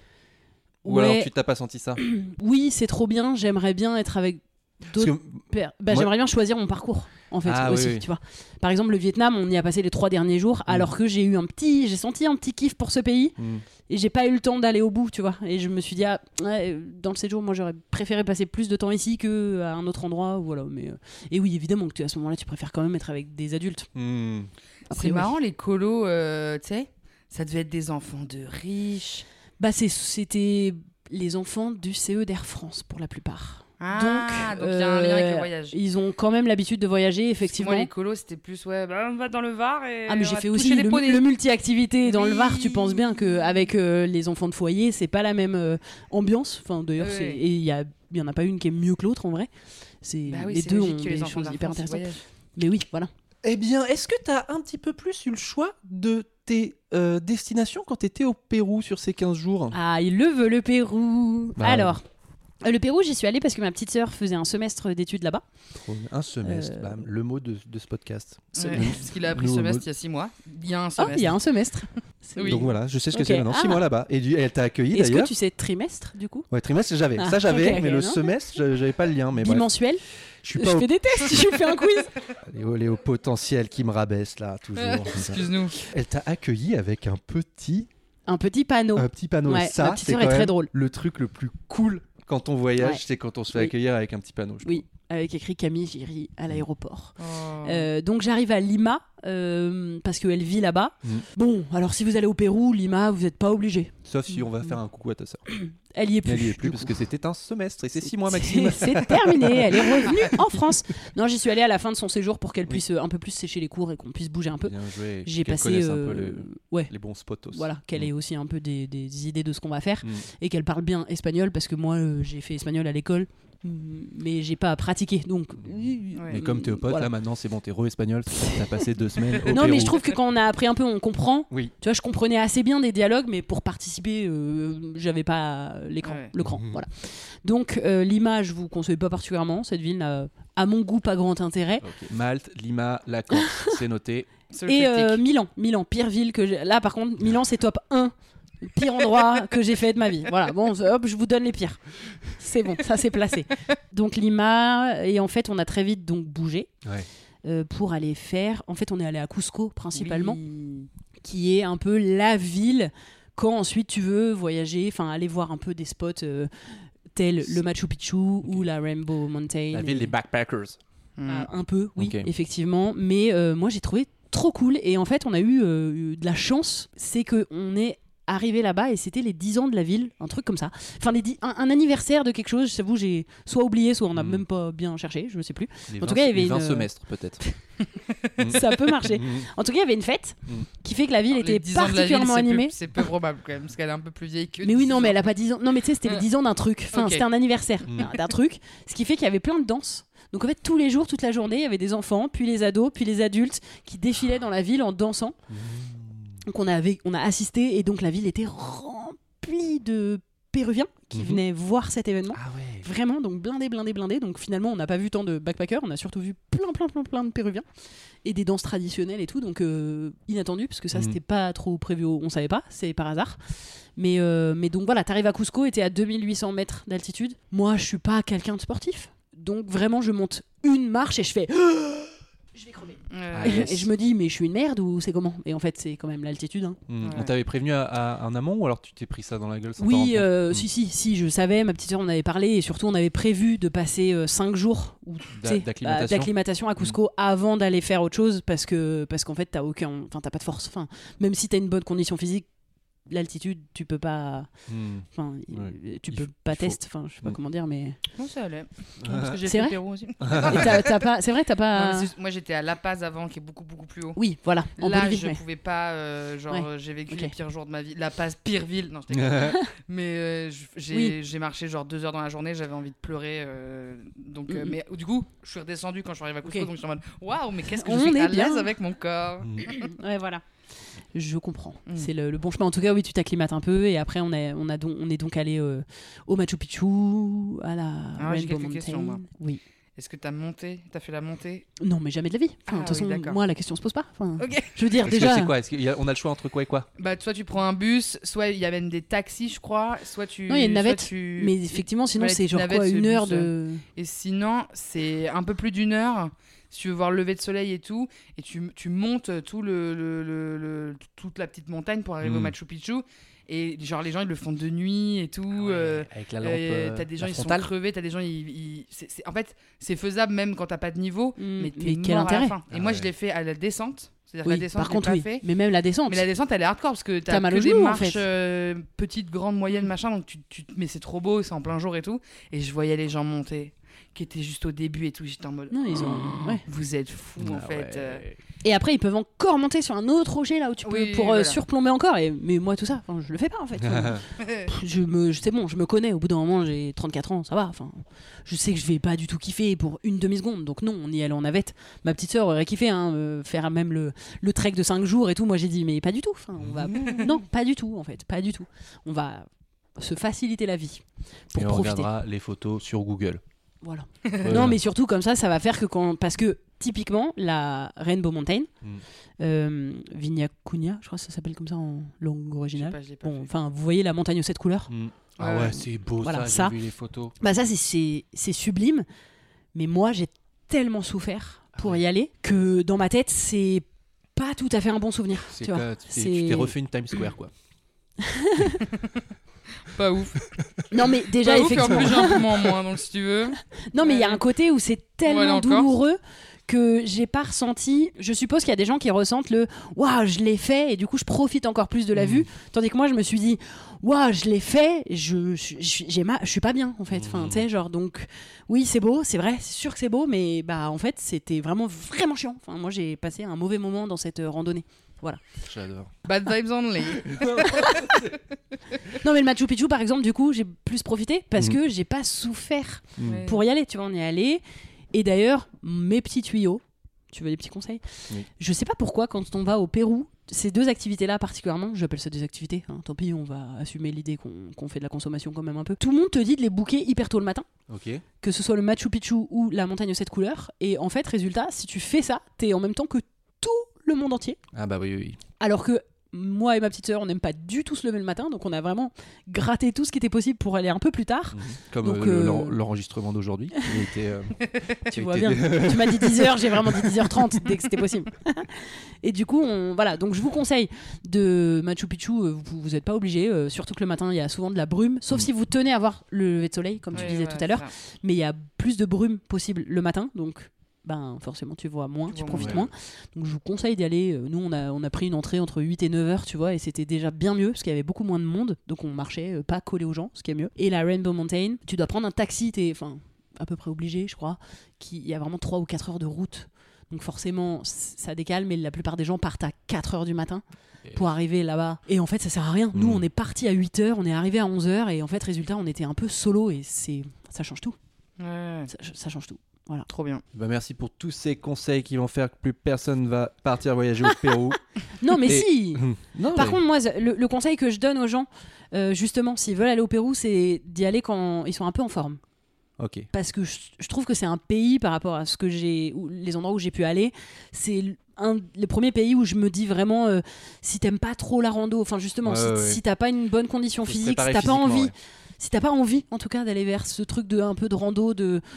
Speaker 4: Ou
Speaker 3: Ouais.
Speaker 4: alors tu t'as pas senti ça?
Speaker 3: Oui, c'est trop bien. J'aimerais bien être avec
Speaker 4: Parce
Speaker 3: d'autres.
Speaker 4: que moi-
Speaker 3: J'aimerais bien choisir mon parcours en fait
Speaker 4: Ah,
Speaker 3: aussi,
Speaker 4: oui, oui.
Speaker 3: tu vois. Par exemple, le Vietnam, on y a passé les 3 derniers jours, alors que j'ai senti un petit kiff pour ce pays et j'ai pas eu le temps d'aller au bout, tu vois. Et je me suis dit dans le séjour, moi j'aurais préféré passer plus de temps ici que à un autre endroit, voilà. Mais et oui, évidemment que à ce moment-là, tu préfères quand même être avec des adultes. Après,
Speaker 5: C'est
Speaker 3: ouais.
Speaker 5: marrant, les colos, tu sais, ça devait être des enfants de riches.
Speaker 3: Bah c'était les enfants du CE d'Air France pour la plupart.
Speaker 5: Ah, donc il y a un lien avec le voyage.
Speaker 3: Ils ont quand même l'habitude de voyager,
Speaker 5: Parce que
Speaker 3: effectivement.
Speaker 5: moi, les colos, c'était plus, on va dans le Var et.
Speaker 3: Ah mais
Speaker 5: on
Speaker 3: j'ai
Speaker 5: va
Speaker 3: fait
Speaker 5: toucher
Speaker 3: aussi
Speaker 5: les poneys.
Speaker 3: le multi-activité dans le
Speaker 5: Oui.
Speaker 3: Var. Tu penses bien qu'avec les enfants de foyer, c'est pas la même ambiance. Enfin d'ailleurs,
Speaker 5: Oui, oui.
Speaker 3: et il y en a pas une qui est mieux que l'autre en vrai.
Speaker 5: Bah oui,
Speaker 3: les
Speaker 5: c'est
Speaker 3: deux
Speaker 5: logique
Speaker 3: ont
Speaker 5: que les
Speaker 3: des
Speaker 5: enfants
Speaker 3: choses
Speaker 5: d'Air
Speaker 3: hyper
Speaker 5: France, ils
Speaker 3: intéressantes.
Speaker 5: voyagent.
Speaker 3: Mais oui, voilà.
Speaker 4: Eh bien, est-ce que tu as un petit peu plus eu le choix de tes destinations quand tu étais au Pérou sur ces 15 jours?
Speaker 3: Ah, il le veut le Pérou.
Speaker 4: Bah,
Speaker 3: Alors, le Pérou, j'y suis allée parce que ma petite sœur faisait un semestre d'études là-bas.
Speaker 4: Un semestre, bam, le mot de ce podcast.
Speaker 5: Ouais, parce qu'il a appris
Speaker 4: Nouveau
Speaker 5: semestre
Speaker 4: mode.
Speaker 5: il y a 6 mois. Il y a un
Speaker 3: Ah,
Speaker 5: semestre.
Speaker 3: il y a un semestre.
Speaker 5: Oui.
Speaker 4: Donc voilà, je sais ce que
Speaker 3: Ok.
Speaker 4: c'est maintenant. 6
Speaker 3: Ah.
Speaker 4: mois là-bas. Et elle t'a accueilli
Speaker 3: Est-ce que
Speaker 4: d'ailleurs.
Speaker 3: tu sais trimestre du coup?
Speaker 4: Ouais, trimestre, j'avais.
Speaker 3: Ah,
Speaker 4: Ça, j'avais,
Speaker 3: ok,
Speaker 4: mais le
Speaker 3: non.
Speaker 4: semestre, j'avais pas le lien. Mais bref,
Speaker 3: Bimensuel?
Speaker 4: je suis
Speaker 3: Je
Speaker 4: pas
Speaker 3: fais des tests, je fais un quiz.
Speaker 4: les hauts potentiels qui me rabaissent là, toujours. comme ça.
Speaker 5: Excuse-nous.
Speaker 4: Elle t'a accueilli avec un petit
Speaker 3: Un petit panneau.
Speaker 4: panneau.
Speaker 3: Ouais,
Speaker 4: Et ça,
Speaker 3: ma petite
Speaker 4: c'est
Speaker 3: sœur
Speaker 4: quand
Speaker 3: est très
Speaker 4: même
Speaker 3: drôle.
Speaker 4: le truc le plus cool quand on voyage,
Speaker 3: Ouais.
Speaker 4: c'est quand on se fait
Speaker 3: Oui.
Speaker 4: accueillir avec un petit panneau. je
Speaker 3: Oui, avec écrit Camille Giry à l'aéroport.
Speaker 5: Oh.
Speaker 3: Donc j'arrive à Lima parce qu'elle vit là-bas. Bon, alors si vous allez au Pérou, Lima, vous n'êtes pas obligé.
Speaker 4: Sauf si on va faire un coucou à ta sœur.
Speaker 3: Elle y est plus.
Speaker 4: Elle y est plus
Speaker 3: du
Speaker 4: parce
Speaker 3: coup.
Speaker 4: que c'était un semestre et c'est 6 mois maximum.
Speaker 3: C'est terminé, elle est revenue en France. Non, j'y suis allée à la fin de son séjour pour qu'elle puisse un peu plus sécher les cours et qu'on puisse bouger un peu.
Speaker 4: Bien joué.
Speaker 3: J'ai
Speaker 4: Qu'elle
Speaker 3: passé
Speaker 4: connaisse un peu
Speaker 3: ouais.
Speaker 4: les bons spots aussi.
Speaker 3: Voilà, qu'elle ait aussi un peu des idées de ce qu'on va faire
Speaker 4: Mm.
Speaker 3: et qu'elle parle bien espagnol parce que moi j'ai fait espagnol à l'école mais j'ai pas pratiqué donc.
Speaker 4: Mais comme t'es au pote,
Speaker 3: Voilà.
Speaker 4: là maintenant c'est bon, t'es re-espagnol, t'as passé 2 semaines au
Speaker 3: Non,
Speaker 4: Pérou.
Speaker 3: mais je trouve que quand on a appris un peu, on comprend.
Speaker 4: Oui.
Speaker 3: Tu vois, je comprenais assez bien des dialogues, mais pour participer, j'avais pas l'écran.
Speaker 5: Ouais.
Speaker 3: L'écran, voilà. Donc, Lima, je vous conseille pas particulièrement. Cette ville n'a, à mon goût, pas grand intérêt.
Speaker 4: Ok. Malte, Lima, la Corse, c'est noté.
Speaker 5: Seul
Speaker 3: Et
Speaker 5: critique.
Speaker 3: Milan, pire ville que j'ai. Là, par contre, Milan, c'est top 1. Pire endroit que j'ai fait de ma vie. Voilà, bon, hop, je vous donne les pires. C'est bon, ça c'est placé. Donc Lima, et en fait, on a très vite donc bougé pour aller faire. En fait, on est allé à Cusco principalement,
Speaker 5: Oui.
Speaker 3: qui est un peu la ville quand ensuite tu veux voyager, enfin aller voir un peu des spots tels le Machu Picchu ou la Rainbow Mountain.
Speaker 4: La ville des backpackers.
Speaker 3: Un peu, oui,
Speaker 4: Ok.
Speaker 3: effectivement. Mais moi, j'ai trouvé trop cool. Et en fait, on a eu de la chance. C'est qu'on est arrivé là-bas et c'était les 10 ans de la ville, un truc comme ça. Enfin, un anniversaire de quelque chose. J'avoue, j'ai soit oublié, soit on n'a même pas bien cherché, je ne sais plus.
Speaker 4: Les
Speaker 3: En tout cas, il y avait
Speaker 4: les 20
Speaker 3: une-
Speaker 4: semestres, peut-être.
Speaker 3: Ça peut marcher. En tout cas, il y avait une fête qui fait que la ville
Speaker 5: Les
Speaker 3: était
Speaker 5: 10 ans de la ville,
Speaker 3: particulièrement animée.
Speaker 5: C'est peu probable quand même, parce qu'elle est un peu plus vieille que.
Speaker 3: Mais oui,
Speaker 5: 10
Speaker 3: non, mais
Speaker 5: ans.
Speaker 3: elle a pas 10 ans. Non, mais tu sais, c'était les 10 ans d'un truc. Enfin,
Speaker 5: Ok.
Speaker 3: c'était un anniversaire d'un truc. Ce qui fait qu'il y avait plein de danses. Donc, en fait, tous les jours, toute la journée, il y avait des enfants, puis les ados, puis les adultes qui défilaient dans la ville en dansant. Donc, on a assisté et donc la ville était remplie de Péruviens qui venaient voir cet événement.
Speaker 4: Ah ouais.
Speaker 3: Vraiment, donc blindé. Donc, finalement, on n'a pas vu tant de backpackers. On a surtout vu plein de Péruviens et des danses traditionnelles et tout. Donc, inattendu, parce que ça, c'était pas trop prévu. On savait pas, c'est par hasard. Mais donc voilà, t'arrives à Cusco et t'es à 2800 mètres d'altitude. Moi, je suis pas quelqu'un de sportif. Donc vraiment, je monte une marche et je fais... je vais crever.
Speaker 4: Ah, yes.
Speaker 3: Et je me dis, mais je suis une merde ou c'est comment? Et en fait, c'est quand même l'altitude. Hein.
Speaker 4: On
Speaker 5: Ouais.
Speaker 4: t'avait prévenu en amont ou alors tu t'es pris ça dans la gueule sans t'en
Speaker 3: Oui,
Speaker 4: rendre compte
Speaker 3: si, je savais. Ma petite sœur en avait parlé et surtout, on avait prévu de passer 5 jours tu sais, d'acclimatation à Cusco avant d'aller faire autre chose parce qu'en fait, t'as pas de force. Enfin, même si t'as une bonne condition physique, l'altitude, tu peux pas. Enfin, tu peux pas tester. Enfin, je sais pas comment dire, mais.
Speaker 5: Non, ça allait. Parce que j'ai
Speaker 3: C'est
Speaker 5: fait
Speaker 3: vrai
Speaker 5: le Pérou aussi.
Speaker 3: Et t'as pas. C'est vrai, t'as pas.
Speaker 5: Non, mais moi, j'étais à La Paz avant, qui est beaucoup plus haut.
Speaker 3: Oui, voilà. En
Speaker 5: Là,
Speaker 3: Bolivie,
Speaker 5: je
Speaker 3: ouais.
Speaker 5: pouvais pas.
Speaker 3: Ouais.
Speaker 5: J'ai vécu
Speaker 3: Ok.
Speaker 5: les pires jours de ma vie. La Paz, pire ville. Non, je déconne. Mais j'ai marché genre 2 heures dans la journée. J'avais envie de pleurer. Mais du coup, je suis redescendu quand je suis arrivé à Cusco.
Speaker 3: Ok.
Speaker 5: Donc, je suis en mode waouh, mais qu'est-ce que
Speaker 3: On
Speaker 5: je suis
Speaker 3: est
Speaker 5: à
Speaker 3: bien.
Speaker 5: l'aise avec mon corps.
Speaker 3: Ouais, voilà. Je comprends. C'est le bon chemin. En tout cas, oui, tu t'acclimates un peu et après, on est donc allé au Machu Picchu, à la
Speaker 5: Ah ouais, j'ai
Speaker 3: Rainbow
Speaker 5: quelques
Speaker 3: Mountain.
Speaker 5: questions, moi.
Speaker 3: Oui.
Speaker 5: Est-ce que t'as fait la montée?
Speaker 3: Non, mais jamais de la vie. Enfin, de
Speaker 5: Ah
Speaker 3: toute
Speaker 5: oui,
Speaker 3: façon,
Speaker 5: d'accord.
Speaker 3: moi, la question se pose pas. Enfin,
Speaker 5: Ok.
Speaker 3: je veux dire,
Speaker 4: Est-ce que
Speaker 3: déjà.
Speaker 4: c'est quoi on a le choix entre quoi et quoi?
Speaker 5: Bah, soit tu prends un bus, soit il y a même des taxis, je crois. Soit tu.
Speaker 3: Non, il y a une
Speaker 5: soit
Speaker 3: navette.
Speaker 5: tu-
Speaker 3: Mais effectivement, sinon,
Speaker 5: Ouais,
Speaker 3: c'est genre
Speaker 5: navette,
Speaker 3: quoi,
Speaker 5: c'est le
Speaker 3: une heure
Speaker 5: bus,
Speaker 3: de.
Speaker 5: Et sinon, c'est un peu plus d'1 heure si tu veux voir le lever de soleil et tout. Et tu montes toute la petite montagne pour arriver au Machu Picchu. Et genre, les gens, ils le font de nuit et tout.
Speaker 4: Avec la lampe.
Speaker 5: T'as des gens,
Speaker 4: la
Speaker 5: ils sont
Speaker 4: frontale.
Speaker 5: crevés. T'as des gens, en fait, c'est faisable même quand t'as pas de niveau. Mais t'es
Speaker 3: quel
Speaker 5: mort à la
Speaker 3: intérêt?
Speaker 5: fin. Et moi, je l'ai fait à la descente. C'est-à-dire que
Speaker 3: Oui,
Speaker 5: la descente,
Speaker 3: par
Speaker 5: je l'ai
Speaker 3: contre,
Speaker 5: pas
Speaker 3: oui.
Speaker 5: fait.
Speaker 3: Mais même la descente.
Speaker 5: Mais la descente, elle est hardcore parce que
Speaker 3: T'as
Speaker 5: t'as
Speaker 3: mal
Speaker 5: que
Speaker 3: aux
Speaker 5: des
Speaker 3: genoux, en
Speaker 5: marches
Speaker 3: fait.
Speaker 5: petites, grandes, moyennes, machin. Donc mais c'est trop beau, c'est en plein jour et tout. Et je voyais les gens monter, qui étaient juste au début et tout. J'étais en mode.
Speaker 3: Non, ils ont. Ouais.
Speaker 5: Vous êtes fous en
Speaker 4: Ah
Speaker 5: fait.
Speaker 4: ouais.
Speaker 3: Et après, ils peuvent encore monter sur un autre rocher là où tu peux
Speaker 5: Oui,
Speaker 3: pour
Speaker 5: voilà.
Speaker 3: surplomber encore. Mais moi, tout ça, enfin, je le fais pas en fait. C'est bon, je me connais. Au bout d'un moment, j'ai 34 ans, ça va. Enfin, je sais que je vais pas du tout kiffer pour une demi-seconde. Donc non, on y allait en navette. Ma petite sœur aurait kiffé faire même le trek de 5 jours et tout. Moi, j'ai dit mais pas du tout. Enfin, on va non, pas du tout en fait, pas du tout. On va se faciliter la vie pour
Speaker 4: Et on
Speaker 3: profiter.
Speaker 4: regardera les photos sur Google.
Speaker 3: Voilà.
Speaker 4: Voilà.
Speaker 3: Non, mais surtout comme ça va faire que parce que typiquement la Rainbow Mountain, Vinyakunya, je crois que ça s'appelle comme ça en langue originale.
Speaker 5: Je l'ai pas
Speaker 3: Bon,
Speaker 5: vu.
Speaker 3: enfin, vous voyez la montagne aux 7 couleurs.
Speaker 4: Ah
Speaker 5: Ouais.
Speaker 4: ouais, c'est beau
Speaker 3: Voilà,
Speaker 4: ça,
Speaker 3: ça.
Speaker 4: j'ai vu les photos.
Speaker 3: Bah ça c'est sublime, mais moi j'ai tellement souffert pour y aller que dans ma tête c'est pas tout à fait un bon souvenir.
Speaker 4: C'est
Speaker 3: Tu vois.
Speaker 4: que tu t'es refait une Times Square quoi.
Speaker 5: Pas ouf.
Speaker 3: Non mais déjà
Speaker 5: Pas ouf, et en
Speaker 3: effectivement.
Speaker 5: plus, j'ai un peu moins, donc si tu veux.
Speaker 3: Non mais il y a un côté où c'est tellement
Speaker 5: Voilà encore.
Speaker 3: douloureux que j'ai pas ressenti. Je suppose qu'il y a des gens qui ressentent le waouh, je l'ai fait et du coup je profite encore plus de la vue, tandis que moi je me suis dit waouh, je l'ai fait, je suis pas bien en fait. Enfin, tu sais, genre donc oui, c'est beau, c'est vrai, c'est sûr que c'est beau, mais bah en fait, c'était vraiment chiant. Enfin, moi j'ai passé un mauvais moment dans cette randonnée. Voilà.
Speaker 4: J'adore.
Speaker 5: Bad vibes only.
Speaker 3: Non mais le Machu Picchu par exemple, du coup, j'ai plus profité parce que j'ai pas souffert pour y aller, tu vois, on est allé. Et d'ailleurs, mes petits tuyaux, tu veux des petits conseils?
Speaker 4: Oui.
Speaker 3: Je sais pas pourquoi quand on va au Pérou, ces deux activités-là particulièrement, j'appelle ça des activités, hein, tant pis, on va assumer l'idée qu'on fait de la consommation quand même un peu. Tout le monde te dit de les booker hyper tôt le matin,
Speaker 4: Ok.
Speaker 3: que ce soit le Machu Picchu ou la montagne aux 7 couleurs. Et en fait, résultat, si tu fais ça, t'es en même temps que tout le monde entier.
Speaker 4: Ah bah oui.
Speaker 3: Alors que moi et ma petite sœur, on n'aime pas du tout se lever le matin, donc on a vraiment gratté tout ce qui était possible pour aller un peu plus tard.
Speaker 4: Comme
Speaker 3: Donc,
Speaker 4: l'enregistrement d'aujourd'hui. Il était,
Speaker 3: Tu vois bien. Tu m'as dit 10h, j'ai vraiment dit 10h30 dès que c'était possible. Et du coup, voilà. Donc je vous conseille de Machu Picchu, vous n'êtes pas obligé, surtout que le matin, il y a souvent de la brume, sauf si vous tenez à voir le lever de soleil, comme tu disais tout à l'heure. Mais il y a plus de brume possible le matin, donc forcément tu vois moins, tu profites moins. Donc je vous conseille d'y aller. Nous on a pris une entrée entre 8 et 9h, tu vois, et c'était déjà bien mieux parce qu'il y avait beaucoup moins de monde, donc on marchait pas collé aux gens, ce qui est mieux. Et la Rainbow Mountain, tu dois prendre un taxi, t'es à peu près obligé, je crois. Il y a vraiment 3 ou 4 heures de route, donc forcément ça décale, mais la plupart des gens partent à 4h du matin pour arriver là-bas, et en fait ça sert à rien. Nous on est parti à 8h, on est arrivé à 11h, et en fait résultat on était un peu solo, et ça change tout. Ça change tout. Voilà.
Speaker 5: Trop bien.
Speaker 4: Merci pour tous ces conseils qui vont faire que plus personne va partir voyager au Pérou.
Speaker 3: Non mais si.
Speaker 4: Non,
Speaker 3: Par contre, moi, le conseil que je donne aux gens, justement, s'ils veulent aller au Pérou, c'est d'y aller quand ils sont un peu en forme.
Speaker 4: Ok.
Speaker 3: Parce que je trouve que c'est un pays, par rapport à ce que les endroits où j'ai pu aller, c'est le premier pays où je me dis vraiment, si t'aimes pas trop la rando, enfin justement, si t'as pas une bonne condition physique, si t'as pas envie. Ouais. Si t'as pas envie, en tout cas, d'aller vers ce truc un peu de rando,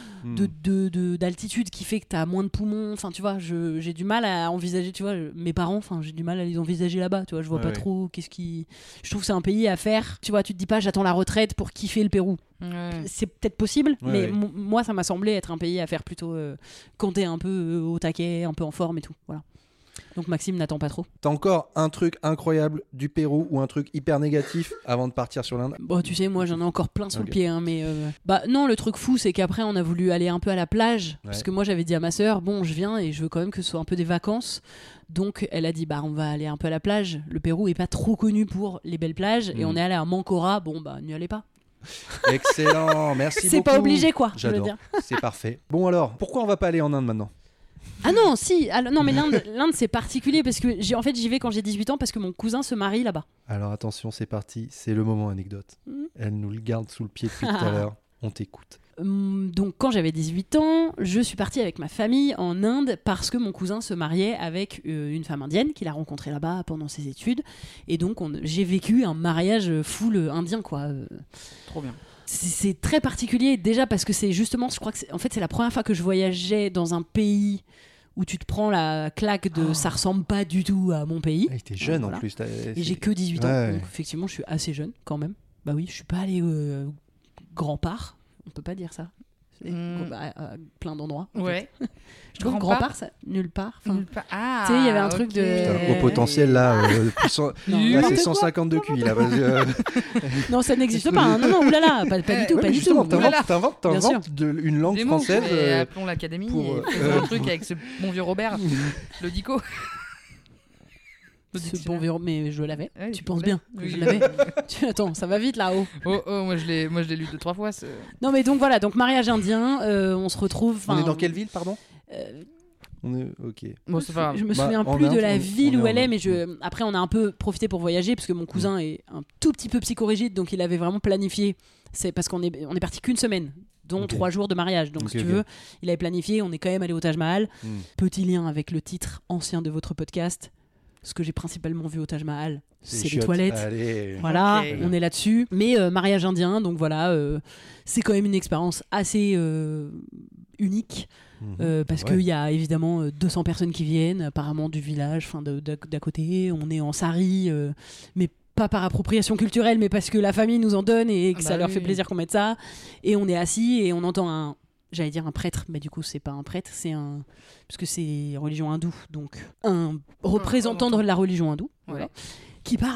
Speaker 3: d'altitude qui fait que t'as moins de poumons, enfin, tu vois, j'ai du mal à envisager, tu vois, mes parents, enfin, j'ai du mal à les envisager là-bas, tu vois, je vois pas trop je trouve que c'est un pays à faire, tu vois, tu te dis pas, j'attends la retraite pour kiffer le Pérou. C'est peut-être possible, mais moi, ça m'a semblé être un pays à faire plutôt quand t'es un peu au taquet, un peu en forme et tout, voilà. Donc Maxime n'attend pas trop.
Speaker 4: T'as encore un truc incroyable du Pérou ou un truc hyper négatif avant de partir sur l'Inde?
Speaker 3: Bon, tu sais, moi j'en ai encore plein sous le pied, hein, mais non, le truc fou, c'est qu'après on a voulu aller un peu à la plage, parce que moi j'avais dit à ma sœur, bon, je viens et je veux quand même que ce soit un peu des vacances. Donc elle a dit, on va aller un peu à la plage. Le Pérou est pas trop connu pour les belles plages, et on est allé à Mancora. Bon, n'y allez pas.
Speaker 4: Excellent, merci beaucoup.
Speaker 3: C'est pas obligé, quoi.
Speaker 4: J'adore.
Speaker 3: Je veux dire.
Speaker 4: C'est parfait. Bon alors, pourquoi on va pas aller en Inde maintenant?
Speaker 3: Ah non, si. Non, mais l'Inde c'est particulier parce que j'y vais quand j'ai 18 ans parce que mon cousin se marie là-bas.
Speaker 4: Alors attention, c'est parti, c'est le moment anecdote. Elle nous le garde sous le pied depuis tout à l'heure. On t'écoute.
Speaker 3: Donc quand j'avais 18 ans, je suis partie avec ma famille en Inde parce que mon cousin se mariait avec une femme indienne qu'il a rencontrée là-bas pendant ses études. Et donc j'ai vécu un mariage full indien, quoi.
Speaker 5: Trop bien.
Speaker 3: C'est très particulier déjà parce que c'est justement, je crois que c'est la première fois que je voyageais dans un pays où tu te prends la claque de ça ressemble pas du tout à mon pays.
Speaker 4: Ah, t'es jeune en plus.
Speaker 3: Et j'ai que 18 ans, donc effectivement je suis assez jeune quand même. Bah oui, je suis pas allée Grand Part, on peut pas dire ça. Plein d'endroits.
Speaker 5: Ouais.
Speaker 3: Je trouve Grand Part, ça, nulle part.
Speaker 5: Nulle part. Ah,
Speaker 3: tu sais, il y avait un truc de.
Speaker 4: Putain, au potentiel là, là c'est 150 de QI là.
Speaker 3: Non, ça n'existe pas. Hein. Non, oulala, pas du tout, pas du tout.
Speaker 4: T'inventes une langue
Speaker 5: des
Speaker 4: française.
Speaker 5: Mots, appelons l'académie et faisons un truc avec ce bon vieux Robert, le dico.
Speaker 3: Ce bon vieux, mais je l'avais.
Speaker 5: Ouais,
Speaker 3: tu penses bien que je l'avais. Attends, ça va vite là-haut.
Speaker 5: Moi je l'ai lu 2-3 fois.
Speaker 3: Non mais donc voilà, donc mariage indien, on se retrouve.
Speaker 4: On est dans quelle ville, pardon? On est ok.
Speaker 5: Bon, c'est pas grave.
Speaker 3: Je me souviens plus de la ville où elle est, mais après on a un peu profité pour voyager parce que mon cousin est un tout petit peu psychorigide, donc il avait vraiment planifié. C'est parce qu'on est parti qu'une semaine, dont 3 jours de mariage. Donc si tu veux, il avait planifié. On est quand même allé au Taj Mahal. Petit lien avec le titre ancien de votre podcast. Ce que j'ai principalement vu au Taj Mahal, c'est les toilettes.
Speaker 4: Allez.
Speaker 3: Voilà, on est là-dessus. Mais mariage indien, donc voilà, c'est quand même une expérience assez unique. Parce qu'il y a évidemment 200 personnes qui viennent, apparemment du village, d'à côté. On est en sari, mais pas par appropriation culturelle, mais parce que la famille nous en donne et que ça leur fait plaisir qu'on mette ça. Et on est assis et on entend j'allais dire un prêtre, mais du coup c'est pas un prêtre, parce que c'est religion hindoue, donc un représentant de la religion hindoue, voilà, qui parle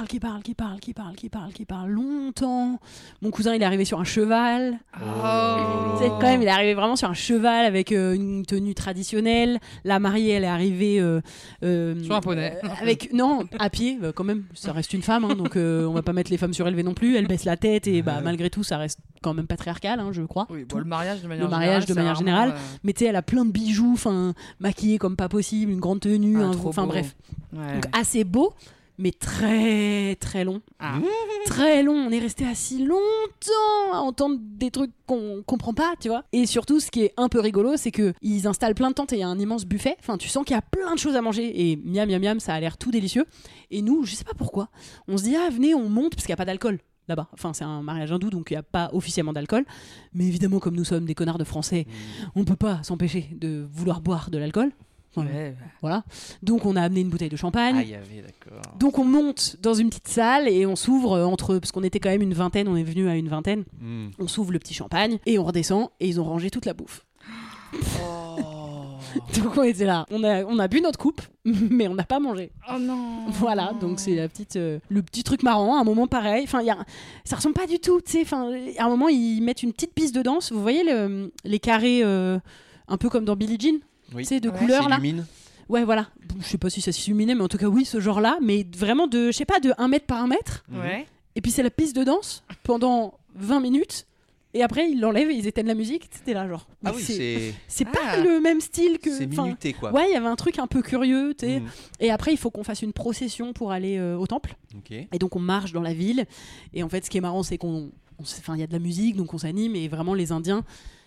Speaker 3: longtemps. Mon cousin il est arrivé sur un cheval. C'est quand même, il est arrivé vraiment sur un cheval avec une tenue traditionnelle. La mariée elle est arrivée
Speaker 5: sur un poney.
Speaker 3: À pied, quand même, ça reste une femme, hein, donc on va pas mettre les femmes surélevées non plus. Elle baisse la tête et malgré tout ça reste quand même patriarcal, hein, je crois.
Speaker 5: Oui, le mariage de manière
Speaker 3: générale. Mais tu sais, elle a plein de bijoux, maquillée comme pas possible, une grande tenue, bref.
Speaker 5: Ouais.
Speaker 3: Donc assez beau. mais très très long.
Speaker 5: Ah.
Speaker 3: Très long. On est resté assis longtemps à entendre des trucs qu'on comprend pas, tu vois. Et surtout, ce qui est un peu rigolo, c'est que ils installent plein de tentes et il y a un immense buffet. Enfin, tu sens qu'il y a plein de choses à manger et miam miam miam, ça a l'air tout délicieux. Et nous, je sais pas pourquoi, on se dit venez, on monte parce qu'il y a pas d'alcool là-bas. Enfin, c'est un mariage hindou, donc il n'y a pas officiellement d'alcool. Mais évidemment, comme nous sommes des connards de Français, on peut pas s'empêcher de vouloir boire de l'alcool.
Speaker 5: Ouais.
Speaker 3: Voilà. Donc on a amené une bouteille de champagne.
Speaker 4: Ah, il y avait, d'accord.
Speaker 3: Donc on monte dans une petite salle et on s'ouvre parce qu'on était quand même une vingtaine, on est venu à une vingtaine. On s'ouvre le petit champagne et on redescend et ils ont rangé toute la bouffe. Donc on était là, on a bu notre coupe, mais on n'a pas mangé.
Speaker 5: Oh non.
Speaker 3: Voilà, donc c'est le petit truc marrant, un moment pareil. Enfin, ça ressemble pas du tout, tu sais. Enfin, à un moment ils mettent une petite piste de danse. Vous voyez les carrés, un peu comme dans Billie Jean.
Speaker 4: Oui.
Speaker 3: Tu sais, de couleurs là.
Speaker 4: Illumine.
Speaker 3: Ouais, voilà. Je sais pas si ça s'illuminait, mais en tout cas, oui, ce genre-là. Mais vraiment de 1 mètre par 1 mètre.
Speaker 5: Ouais.
Speaker 3: Et puis c'est la piste de danse pendant 20 minutes. Et après, ils l'enlèvent et ils éteignent la musique. C'était là, genre.
Speaker 4: Ah oui,
Speaker 3: c'est pas le même style que.
Speaker 4: c'est minuté, quoi.
Speaker 3: Ouais, il y avait un truc un peu curieux, tu sais. Et après, il faut qu'on fasse une procession pour aller au temple.
Speaker 4: Ok.
Speaker 3: Et donc, on marche dans la ville. Et en fait, ce qui est marrant, c'est il y a de la musique, donc on s'anime. Et vraiment, les Indiens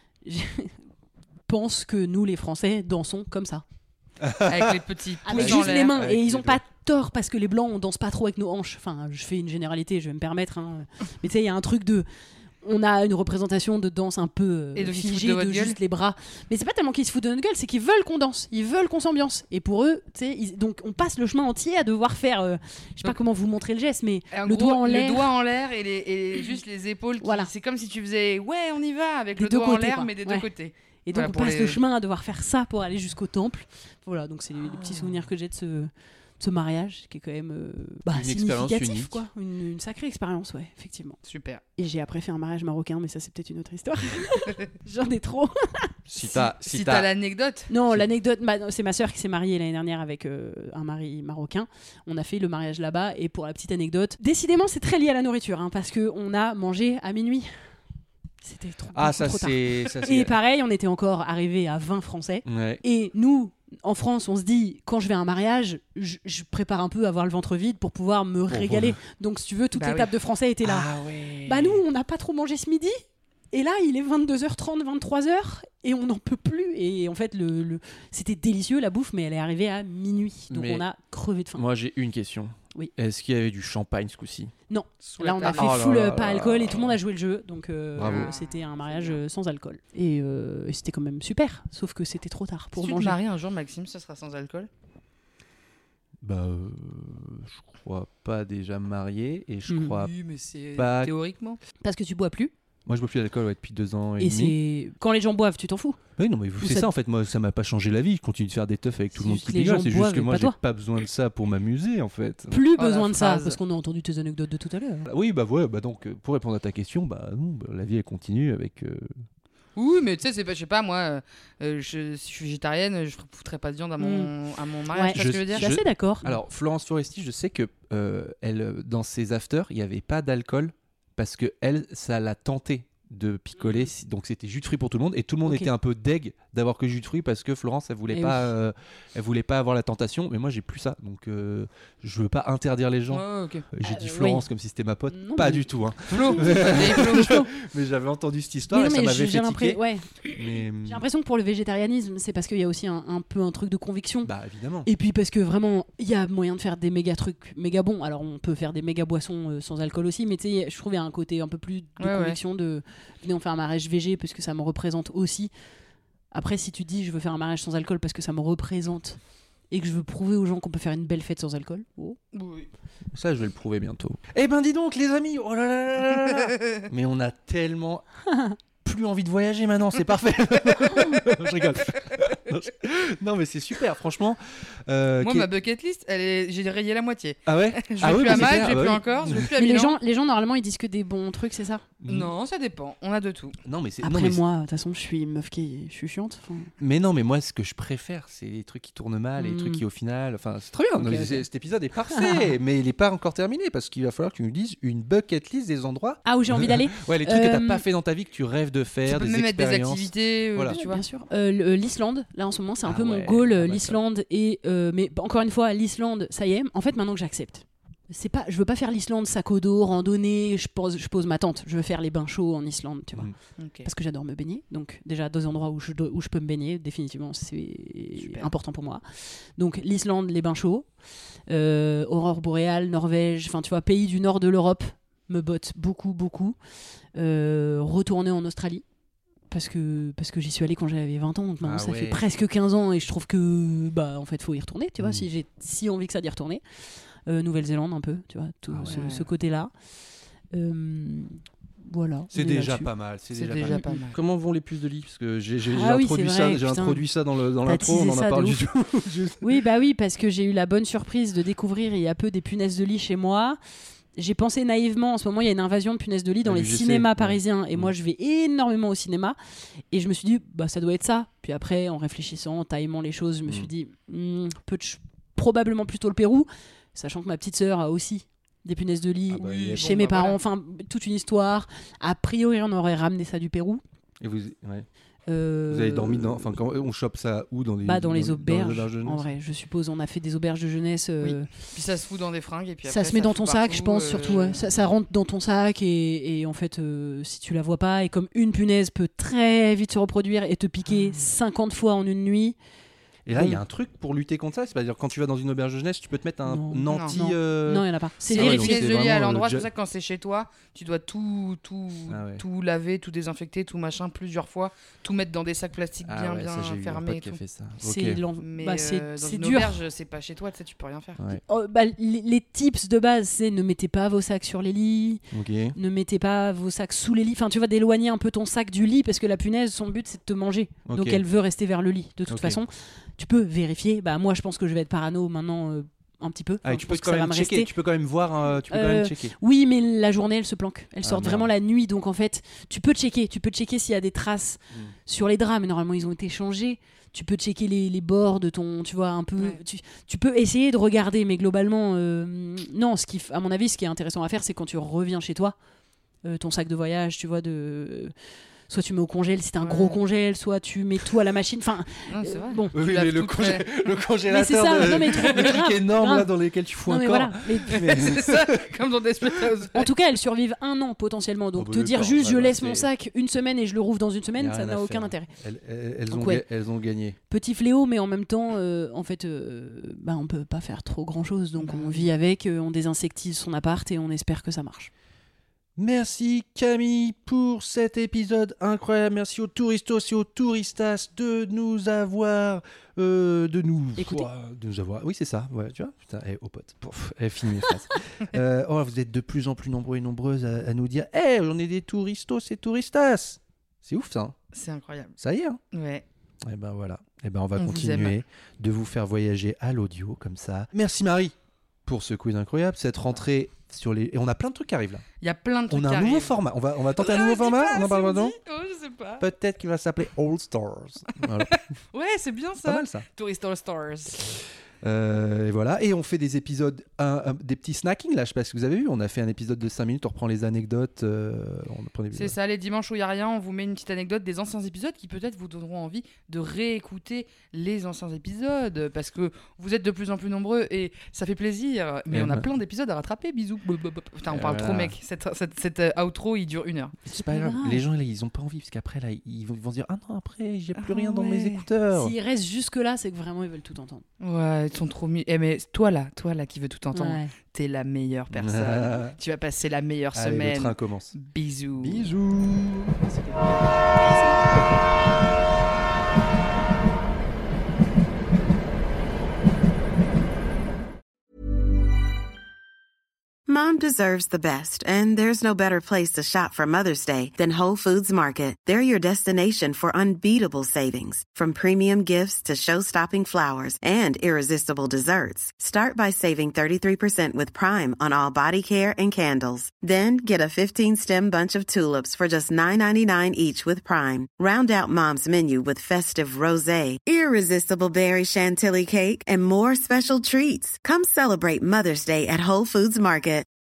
Speaker 3: pensent que nous, les Français, dansons comme ça.
Speaker 5: Avec les petits pouces
Speaker 3: Avec
Speaker 5: dans
Speaker 3: juste
Speaker 5: l'air.
Speaker 3: les mains.
Speaker 4: Avec
Speaker 3: Et ils
Speaker 4: les
Speaker 3: ont pas tort parce que les Blancs, on danse pas trop avec nos hanches. Enfin, je fais une généralité, je vais me permettre. Hein. Mais tu sais, il y a un truc de. On a une représentation de danse un peu
Speaker 5: Et de qu'ils se
Speaker 3: figée,
Speaker 5: foutent de
Speaker 3: de
Speaker 5: votre gueule.
Speaker 3: juste les bras. Mais c'est pas tellement qu'ils se foutent de notre gueule, c'est qu'ils veulent qu'on danse, ils veulent qu'on s'ambiance. Et pour eux, tu sais, donc on passe le chemin entier à devoir faire, je sais pas
Speaker 5: Donc-
Speaker 3: comment vous montrer le geste, mais
Speaker 5: Et en
Speaker 3: le
Speaker 5: gros,
Speaker 3: doigt en l'air.
Speaker 5: Le doigt en l'air et juste les épaules.
Speaker 3: Voilà.
Speaker 5: C'est comme si tu faisais ouais, on y va avec
Speaker 3: Des
Speaker 5: le
Speaker 3: deux
Speaker 5: doigt en
Speaker 3: côtés,
Speaker 5: l'air,
Speaker 3: quoi.
Speaker 5: mais des
Speaker 3: Ouais.
Speaker 5: deux côtés.
Speaker 3: Et donc
Speaker 5: Voilà,
Speaker 3: on
Speaker 5: pour
Speaker 3: passe
Speaker 5: les-
Speaker 3: le chemin à devoir faire ça pour aller jusqu'au temple. Voilà, donc c'est les petits souvenirs que j'ai de ce mariage qui est quand même
Speaker 4: Une expérience
Speaker 3: significatif,
Speaker 4: unique.
Speaker 3: quoi. Une sacrée expérience, ouais, effectivement.
Speaker 5: Super.
Speaker 3: Et j'ai après fait un mariage marocain, mais ça c'est peut-être une autre histoire. J'en ai trop.
Speaker 4: Si
Speaker 5: t'as l'anecdote.
Speaker 3: Non, l'anecdote, c'est ma sœur qui s'est mariée l'année dernière avec un mari marocain. On a fait le mariage là-bas et pour la petite anecdote, décidément c'est très lié à la nourriture, hein, parce qu'on a mangé à minuit. C'était trop,
Speaker 4: Ah,
Speaker 3: beaucoup
Speaker 4: ça
Speaker 3: trop tard.
Speaker 4: c'est.
Speaker 3: Et pareil, on était encore arrivé à 20 Français.
Speaker 4: Ouais.
Speaker 3: Et nous, en France, on se dit, quand je vais à un mariage, je prépare un peu à avoir le ventre vide pour pouvoir me régaler. Donc si tu veux, toutes
Speaker 5: Bah
Speaker 3: les
Speaker 5: oui.
Speaker 3: tables de Français étaient là.
Speaker 4: Ah ouais.
Speaker 3: Bah nous, on n'a pas trop mangé ce midi. Et là, il est 22h30, 23h, et on n'en peut plus. Et en fait, c'était délicieux la bouffe, mais elle est arrivée à minuit. Donc
Speaker 4: Mais
Speaker 3: on a crevé de faim.
Speaker 4: Moi j'ai une question.
Speaker 3: Oui.
Speaker 4: Est-ce qu'il y avait du champagne ce coup-ci?
Speaker 3: Non,
Speaker 5: Sous
Speaker 3: là
Speaker 5: la
Speaker 3: on a
Speaker 5: table.
Speaker 3: fait
Speaker 4: Oh là
Speaker 3: full
Speaker 4: là
Speaker 3: pas
Speaker 4: là
Speaker 3: alcool
Speaker 4: là
Speaker 3: et tout le monde a joué le jeu. Donc
Speaker 4: Bravo.
Speaker 3: c'était un mariage sans alcool. Et c'était quand même super, sauf que c'était trop tard pour
Speaker 5: Si tu te
Speaker 3: manger.
Speaker 5: maries un jour, Maxime, ça sera sans alcool.
Speaker 4: Bah, je crois pas déjà marié et je crois.
Speaker 5: Oui, mais c'est
Speaker 4: pas-
Speaker 5: théoriquement.
Speaker 3: Parce que tu bois plus.
Speaker 4: Moi je bois plus d'alcool depuis 2 ans et
Speaker 3: Et
Speaker 4: demi.
Speaker 3: c'est quand les gens boivent, tu t'en fous.
Speaker 4: Oui, non, mais
Speaker 3: Ou
Speaker 4: c'est
Speaker 3: ça-
Speaker 4: ça en fait. Moi, ça m'a pas changé la vie. Je continue de faire des teufs avec tout
Speaker 3: C'est
Speaker 4: le monde
Speaker 3: juste
Speaker 4: qui
Speaker 3: que les
Speaker 4: rigole.
Speaker 3: gens
Speaker 4: C'est juste
Speaker 3: boivent
Speaker 4: que
Speaker 3: et
Speaker 4: moi,
Speaker 3: pas
Speaker 4: j'ai
Speaker 3: toi.
Speaker 4: pas besoin de ça pour m'amuser en fait.
Speaker 3: Plus
Speaker 5: Oh, la
Speaker 3: besoin de ça,
Speaker 5: phrase.
Speaker 3: parce qu'on a entendu tes anecdotes de tout à l'heure.
Speaker 4: Oui, bah ouais, bah donc pour répondre à ta question, bah non, bah, la vie elle continue avec.
Speaker 5: Oui, mais tu sais, c'est pas, je sais pas, moi, si je suis végétarienne, je foutrais pas de viande à mon mariage.
Speaker 3: Ouais.
Speaker 5: Tu vois ce que je veux
Speaker 3: Je
Speaker 5: dire
Speaker 3: suis assez d'accord.
Speaker 4: Alors Florence Foresti, je sais que elle, dans ses afters, il y avait pas d'alcool parce que elle, ça l'a tenté de picoler, donc c'était jus de fruits pour tout le monde et tout le monde
Speaker 3: Ok.
Speaker 4: était un peu deg d'avoir que jus de fruits parce que Florence elle voulait
Speaker 3: Eh
Speaker 4: pas elle voulait pas avoir la tentation, mais moi j'ai plus ça, donc je veux pas interdire les gens.
Speaker 5: Ouais, ok.
Speaker 4: J'ai dit
Speaker 3: oui.
Speaker 4: Florence comme si c'était ma pote,
Speaker 3: Non,
Speaker 4: pas
Speaker 3: mais-
Speaker 4: du tout hein.
Speaker 5: Flo, vieille Flo.
Speaker 4: Mais j'avais entendu cette histoire
Speaker 3: Mais
Speaker 4: et
Speaker 3: non,
Speaker 4: ça
Speaker 3: mais
Speaker 4: m'avait
Speaker 3: j'ai
Speaker 4: fait
Speaker 3: l'impression,
Speaker 4: tiquer.
Speaker 3: ouais.
Speaker 4: Mais
Speaker 3: J'ai l'impression que pour le végétarianisme, c'est parce qu'il y a aussi un peu un truc de conviction.
Speaker 4: bah évidemment.
Speaker 3: Et puis parce que vraiment, il y a moyen de faire des méga trucs méga bons. Alors on peut faire des méga boissons sans alcool aussi, mais tu sais, je trouve qu'il y a un côté un peu plus de
Speaker 5: Ouais,
Speaker 3: conviction de venez on fait un mariage végé parce que ça me représente aussi. Après, si tu dis je veux faire un mariage sans alcool parce que ça me représente et que je veux prouver aux gens qu'on peut faire une belle fête sans alcool, oh.
Speaker 5: Oui.
Speaker 4: Ça, je vais le prouver bientôt. Eh ben, dis donc, les amis. Oh là là là là là. Mais on a tellement plus envie de voyager maintenant. C'est parfait. Je rigole. Non, mais c'est super, franchement.
Speaker 5: Moi, ma bucket list, j'ai rayé la moitié.
Speaker 4: Ah ouais.
Speaker 5: Je vais
Speaker 4: Ah oui,
Speaker 5: plus
Speaker 4: bah
Speaker 5: à
Speaker 4: c'est
Speaker 5: Malte,
Speaker 4: clair,
Speaker 5: je vais
Speaker 4: bah
Speaker 5: plus
Speaker 4: oui.
Speaker 5: encore, je vais plus à
Speaker 3: Mais
Speaker 5: Milan.
Speaker 3: les gens normalement ils disent que des bons trucs, c'est ça.
Speaker 5: Non, ça dépend. On a de tout.
Speaker 4: Non, mais c'est.
Speaker 3: Après
Speaker 4: non, mais
Speaker 3: moi, de toute façon, je suis une meuf je suis chiante. enfin.
Speaker 4: Mais non, mais moi, ce que je préfère, c'est les trucs qui tournent mal, les trucs qui, au final. Enfin, c'est très bien.
Speaker 3: Ok,
Speaker 4: Non,
Speaker 3: ok.
Speaker 4: cet épisode est parfait, mais il n'est pas encore terminé parce qu'il va falloir que tu nous dises une bucket list des endroits.
Speaker 3: Ah où j'ai envie d'aller.
Speaker 4: Ouais, les trucs que t'as
Speaker 3: Euh,
Speaker 4: pas fait dans ta vie, que tu rêves de
Speaker 5: Tu
Speaker 4: faire,
Speaker 5: peux
Speaker 4: des
Speaker 5: même mettre des
Speaker 4: expériences.
Speaker 5: activités,
Speaker 4: Voilà.
Speaker 5: tu vois.
Speaker 3: Bien sûr. L'Islande, là en ce moment, c'est un
Speaker 4: Ah
Speaker 3: peu mon
Speaker 4: ouais,
Speaker 3: goal.
Speaker 4: ah bah,
Speaker 3: L'Islande et mais encore une fois, l'Islande, ça y est. En fait, maintenant que j'accepte, je veux pas faire l'Islande sac au dos, randonnée, je pose ma tente. Je veux faire les bains chauds en Islande, tu vois.
Speaker 5: Ok.
Speaker 3: Parce que j'adore me baigner. Donc déjà 2 endroits où je peux me baigner, définitivement, c'est
Speaker 5: Super.
Speaker 3: important pour moi. Donc l'Islande, les bains chauds, aurore boréale, Norvège, enfin tu vois, pays du nord de l'Europe me botte beaucoup. Retourner en Australie. Parce que j'y suis allée quand j'avais 20 ans, donc maintenant ça fait presque 15 ans et je trouve que en fait faut y retourner, tu vois, si j'ai si envie que ça d'y retourner. Nouvelle-Zélande un peu, tu vois, ce côté-là. Voilà.
Speaker 4: C'est
Speaker 3: on est
Speaker 4: déjà
Speaker 3: là-dessus.
Speaker 4: pas mal.
Speaker 5: C'est déjà pas mal.
Speaker 4: Comment vont les puces de lit? Parce que j'ai
Speaker 3: Ah oui,
Speaker 4: introduit
Speaker 3: c'est
Speaker 4: ça,
Speaker 3: vrai,
Speaker 4: j'ai
Speaker 3: putain.
Speaker 4: introduit ça dans
Speaker 3: T'as
Speaker 4: l'intro, on
Speaker 3: teasé
Speaker 4: en a
Speaker 3: ça
Speaker 4: parlé
Speaker 3: de
Speaker 4: du tout. Juste-
Speaker 3: Oui, parce que j'ai eu la bonne surprise de découvrir il y a peu des punaises de lit chez moi. J'ai pensé naïvement, en ce moment il y a une invasion de punaises de lit dans
Speaker 4: À
Speaker 3: les
Speaker 4: l'UGC,
Speaker 3: cinémas
Speaker 4: ouais.
Speaker 3: parisiens et moi je vais énormément au cinéma et je me suis dit ça doit être ça. Puis après en réfléchissant, en timant les choses, je me suis dit probablement plutôt le Pérou, sachant que ma petite sœur a aussi des punaises de lit chez mes parents, enfin toute une histoire. A priori on aurait ramené ça du Pérou.
Speaker 4: Et vous avez dormi dans. Enfin, quand on chope ça où? Dans
Speaker 3: les auberges,
Speaker 4: de jeunesse.
Speaker 3: en vrai, je suppose. On a fait des auberges de jeunesse.
Speaker 5: Oui. Puis ça se fout dans des fringues et puis
Speaker 3: Ça
Speaker 5: après,
Speaker 3: se met dans ton
Speaker 5: fout
Speaker 3: sac,
Speaker 5: partout,
Speaker 3: je pense, surtout. Ouais. Ça rentre dans ton sac et en fait, si tu la vois pas, et comme une punaise peut très vite se reproduire et te piquer 50 fois en une nuit.
Speaker 4: Et là, il y a un truc pour lutter contre ça. C'est-à-dire, quand tu vas dans une auberge de jeunesse, tu peux te mettre un
Speaker 3: Non.
Speaker 4: anti.
Speaker 3: Non, il n'y en a pas. C'est
Speaker 5: C'est
Speaker 4: ouais,
Speaker 5: les
Speaker 4: donc
Speaker 3: vérifié.
Speaker 5: punaises
Speaker 4: c'est
Speaker 5: de lit à
Speaker 4: vraiment,
Speaker 5: l'endroit, c'est
Speaker 4: ja-
Speaker 5: pour ça que quand c'est chez toi, tu dois tout laver, tout désinfecter, tout machin plusieurs fois, tout mettre dans des sacs plastiques
Speaker 4: Ah ouais,
Speaker 5: bien
Speaker 4: ça, j'ai eu un
Speaker 5: fermés
Speaker 4: pote
Speaker 5: et
Speaker 4: qui a
Speaker 5: tout.
Speaker 4: fait ça.
Speaker 3: C'est
Speaker 4: Ok.
Speaker 3: l'en-
Speaker 5: Mais
Speaker 3: bah, c'est
Speaker 5: dans
Speaker 3: c'est
Speaker 5: une
Speaker 3: dur.
Speaker 5: auberge, c'est pas chez toi, tu sais, tu peux rien faire.
Speaker 4: Ouais.
Speaker 3: Les tips de base, c'est ne mettez pas vos sacs sur les lits,
Speaker 4: Ok.
Speaker 3: ne mettez pas vos sacs sous les lits. Enfin, tu vois, d'éloigner un peu ton sac du lit parce que la punaise, son but, c'est de te manger.
Speaker 4: Ok.
Speaker 3: Donc, elle veut rester vers le lit. De toute
Speaker 4: Ok.
Speaker 3: façon, tu peux vérifier. Moi, je pense que je vais être parano maintenant un petit peu.
Speaker 4: Ah,
Speaker 3: Enfin,
Speaker 4: et tu
Speaker 3: je
Speaker 4: peux
Speaker 3: pense que
Speaker 4: quand
Speaker 3: ça va
Speaker 4: même
Speaker 3: me
Speaker 4: checker.
Speaker 3: rester.
Speaker 4: Tu peux quand même voir. Tu peux quand même checker.
Speaker 3: Oui, mais la journée, elle se planque. Elle sort
Speaker 4: merde.
Speaker 3: vraiment la nuit. Donc, en fait, tu peux checker. Tu peux checker s'il y a des traces sur les draps. Mais normalement, ils ont été changés. Tu peux checker les bords de ton. Tu vois, un peu.
Speaker 5: Ouais.
Speaker 3: Tu peux essayer de regarder. Mais globalement, non. À mon avis, ce qui est intéressant à faire, c'est quand tu reviens chez toi, ton sac de voyage, tu vois, soit tu mets au congèle si t'as un gros congèle, soit tu mets tout à la machine. Enfin,
Speaker 5: Non, c'est vrai.
Speaker 3: bon.
Speaker 4: Oui,
Speaker 5: Tu
Speaker 4: mais
Speaker 5: laves
Speaker 4: le
Speaker 5: tout très-
Speaker 4: congélateur.
Speaker 3: Mais c'est ça,
Speaker 4: de-
Speaker 3: non, mais trop-
Speaker 4: le truc
Speaker 3: grave,
Speaker 4: énorme
Speaker 3: grave.
Speaker 4: là dans lequel tu fous
Speaker 3: Non,
Speaker 4: un
Speaker 3: mais
Speaker 4: corps.
Speaker 3: voilà.
Speaker 5: C'est ça, comme dans Desperate Housewives.
Speaker 3: En tout cas, elles survivent 1 an potentiellement. Donc
Speaker 4: Oh, bah,
Speaker 3: te dire
Speaker 4: d'accord,
Speaker 3: juste
Speaker 4: ouais,
Speaker 3: je
Speaker 4: bah,
Speaker 3: laisse
Speaker 4: c'est-
Speaker 3: mon sac une semaine et je le rouvre dans une
Speaker 4: Y
Speaker 3: semaine,
Speaker 4: a
Speaker 3: ça
Speaker 4: rien
Speaker 3: n'a
Speaker 4: à
Speaker 3: aucun
Speaker 4: faire.
Speaker 3: intérêt.
Speaker 4: Elles
Speaker 3: Donc, ouais.
Speaker 4: ont gagné.
Speaker 3: Petit fléau, mais en même temps, en fait, on peut pas faire trop grand chose. Donc on vit avec, on désinsectise son appart et on espère que ça marche.
Speaker 4: Merci Camille pour cet épisode incroyable. Merci aux touristos et aux touristas de nous avoir
Speaker 3: Écoutez.
Speaker 4: de nous avoir. Oui, c'est ça. Ouais, tu vois. Putain, aux potes. Pouf, fini mes phrases. Vous êtes de plus en plus nombreux et nombreuses à nous dire on est des touristos et touristas. C'est ouf ça. Hein.
Speaker 5: C'est incroyable.
Speaker 4: Ça y est. Hein.
Speaker 5: Ouais.
Speaker 4: Et ben voilà. Et ben on va
Speaker 5: On vous
Speaker 4: continuer
Speaker 5: aime.
Speaker 4: de vous faire voyager à l'audio comme ça. Merci Marie pour ce quiz incroyable, cette rentrée sur les. Et on a plein de trucs qui arrivent là.
Speaker 5: Il y a plein de trucs
Speaker 4: On a
Speaker 5: qui
Speaker 4: un nouveau
Speaker 5: arrivent.
Speaker 4: format. On va tenter un
Speaker 5: Ah,
Speaker 4: nouveau
Speaker 5: dis
Speaker 4: format.
Speaker 5: pas,
Speaker 4: On en parle
Speaker 5: c'est
Speaker 4: maintenant.
Speaker 5: dit. Oh, je sais pas.
Speaker 4: Peut-être qu'il va s'appeler All Stars. Voilà.
Speaker 5: Ouais, c'est bien
Speaker 4: Pas
Speaker 5: ça.
Speaker 4: mal ça.
Speaker 5: Tourist All Stars.
Speaker 4: Et voilà. Et on fait des épisodes, des petits snackings là. Je sais pas si vous avez vu. On a fait un épisode de 5 minutes. On reprend les anecdotes. On prend des-
Speaker 5: C'est ça, les dimanches où il n'y a rien, on vous met une petite anecdote des anciens épisodes qui peut-être vous donneront envie de réécouter les anciens épisodes parce que vous êtes de plus en plus nombreux et ça fait plaisir. Mais
Speaker 4: Et
Speaker 5: on a
Speaker 4: bah-
Speaker 5: plein d'épisodes à rattraper, bisous. Putain, on
Speaker 4: Et
Speaker 5: parle
Speaker 4: voilà.
Speaker 5: trop, mec. Cette outro, il dure 1 heure.
Speaker 4: C'est pas grave. Les gens là, ils ont pas envie parce qu'après là, ils vont se dire non après j'ai plus
Speaker 5: Ah
Speaker 4: rien dans mes
Speaker 5: ouais.
Speaker 4: écouteurs.
Speaker 3: S'ils restent jusque-là, c'est que vraiment ils veulent tout entendre.
Speaker 5: Ouais, ils sont trop mis. Mais toi là qui veux tout entendre,
Speaker 3: Ouais.
Speaker 5: t'es la meilleure personne. Tu vas passer la meilleure
Speaker 4: Allez, le
Speaker 5: semaine.
Speaker 4: train commence.
Speaker 5: Bisous.
Speaker 4: Bisous.
Speaker 7: Mom deserves the best, and there's no better place to shop for Mother's Day than Whole Foods Market. They're your destination for unbeatable savings, from premium gifts to show-stopping flowers and irresistible desserts. Start by saving 33% with Prime on all body care and candles. Then get a 15-stem bunch of tulips for just $9.99 each with Prime. Round out Mom's menu with festive rosé, irresistible berry chantilly cake, and more special treats. Come celebrate Mother's Day at Whole Foods Market.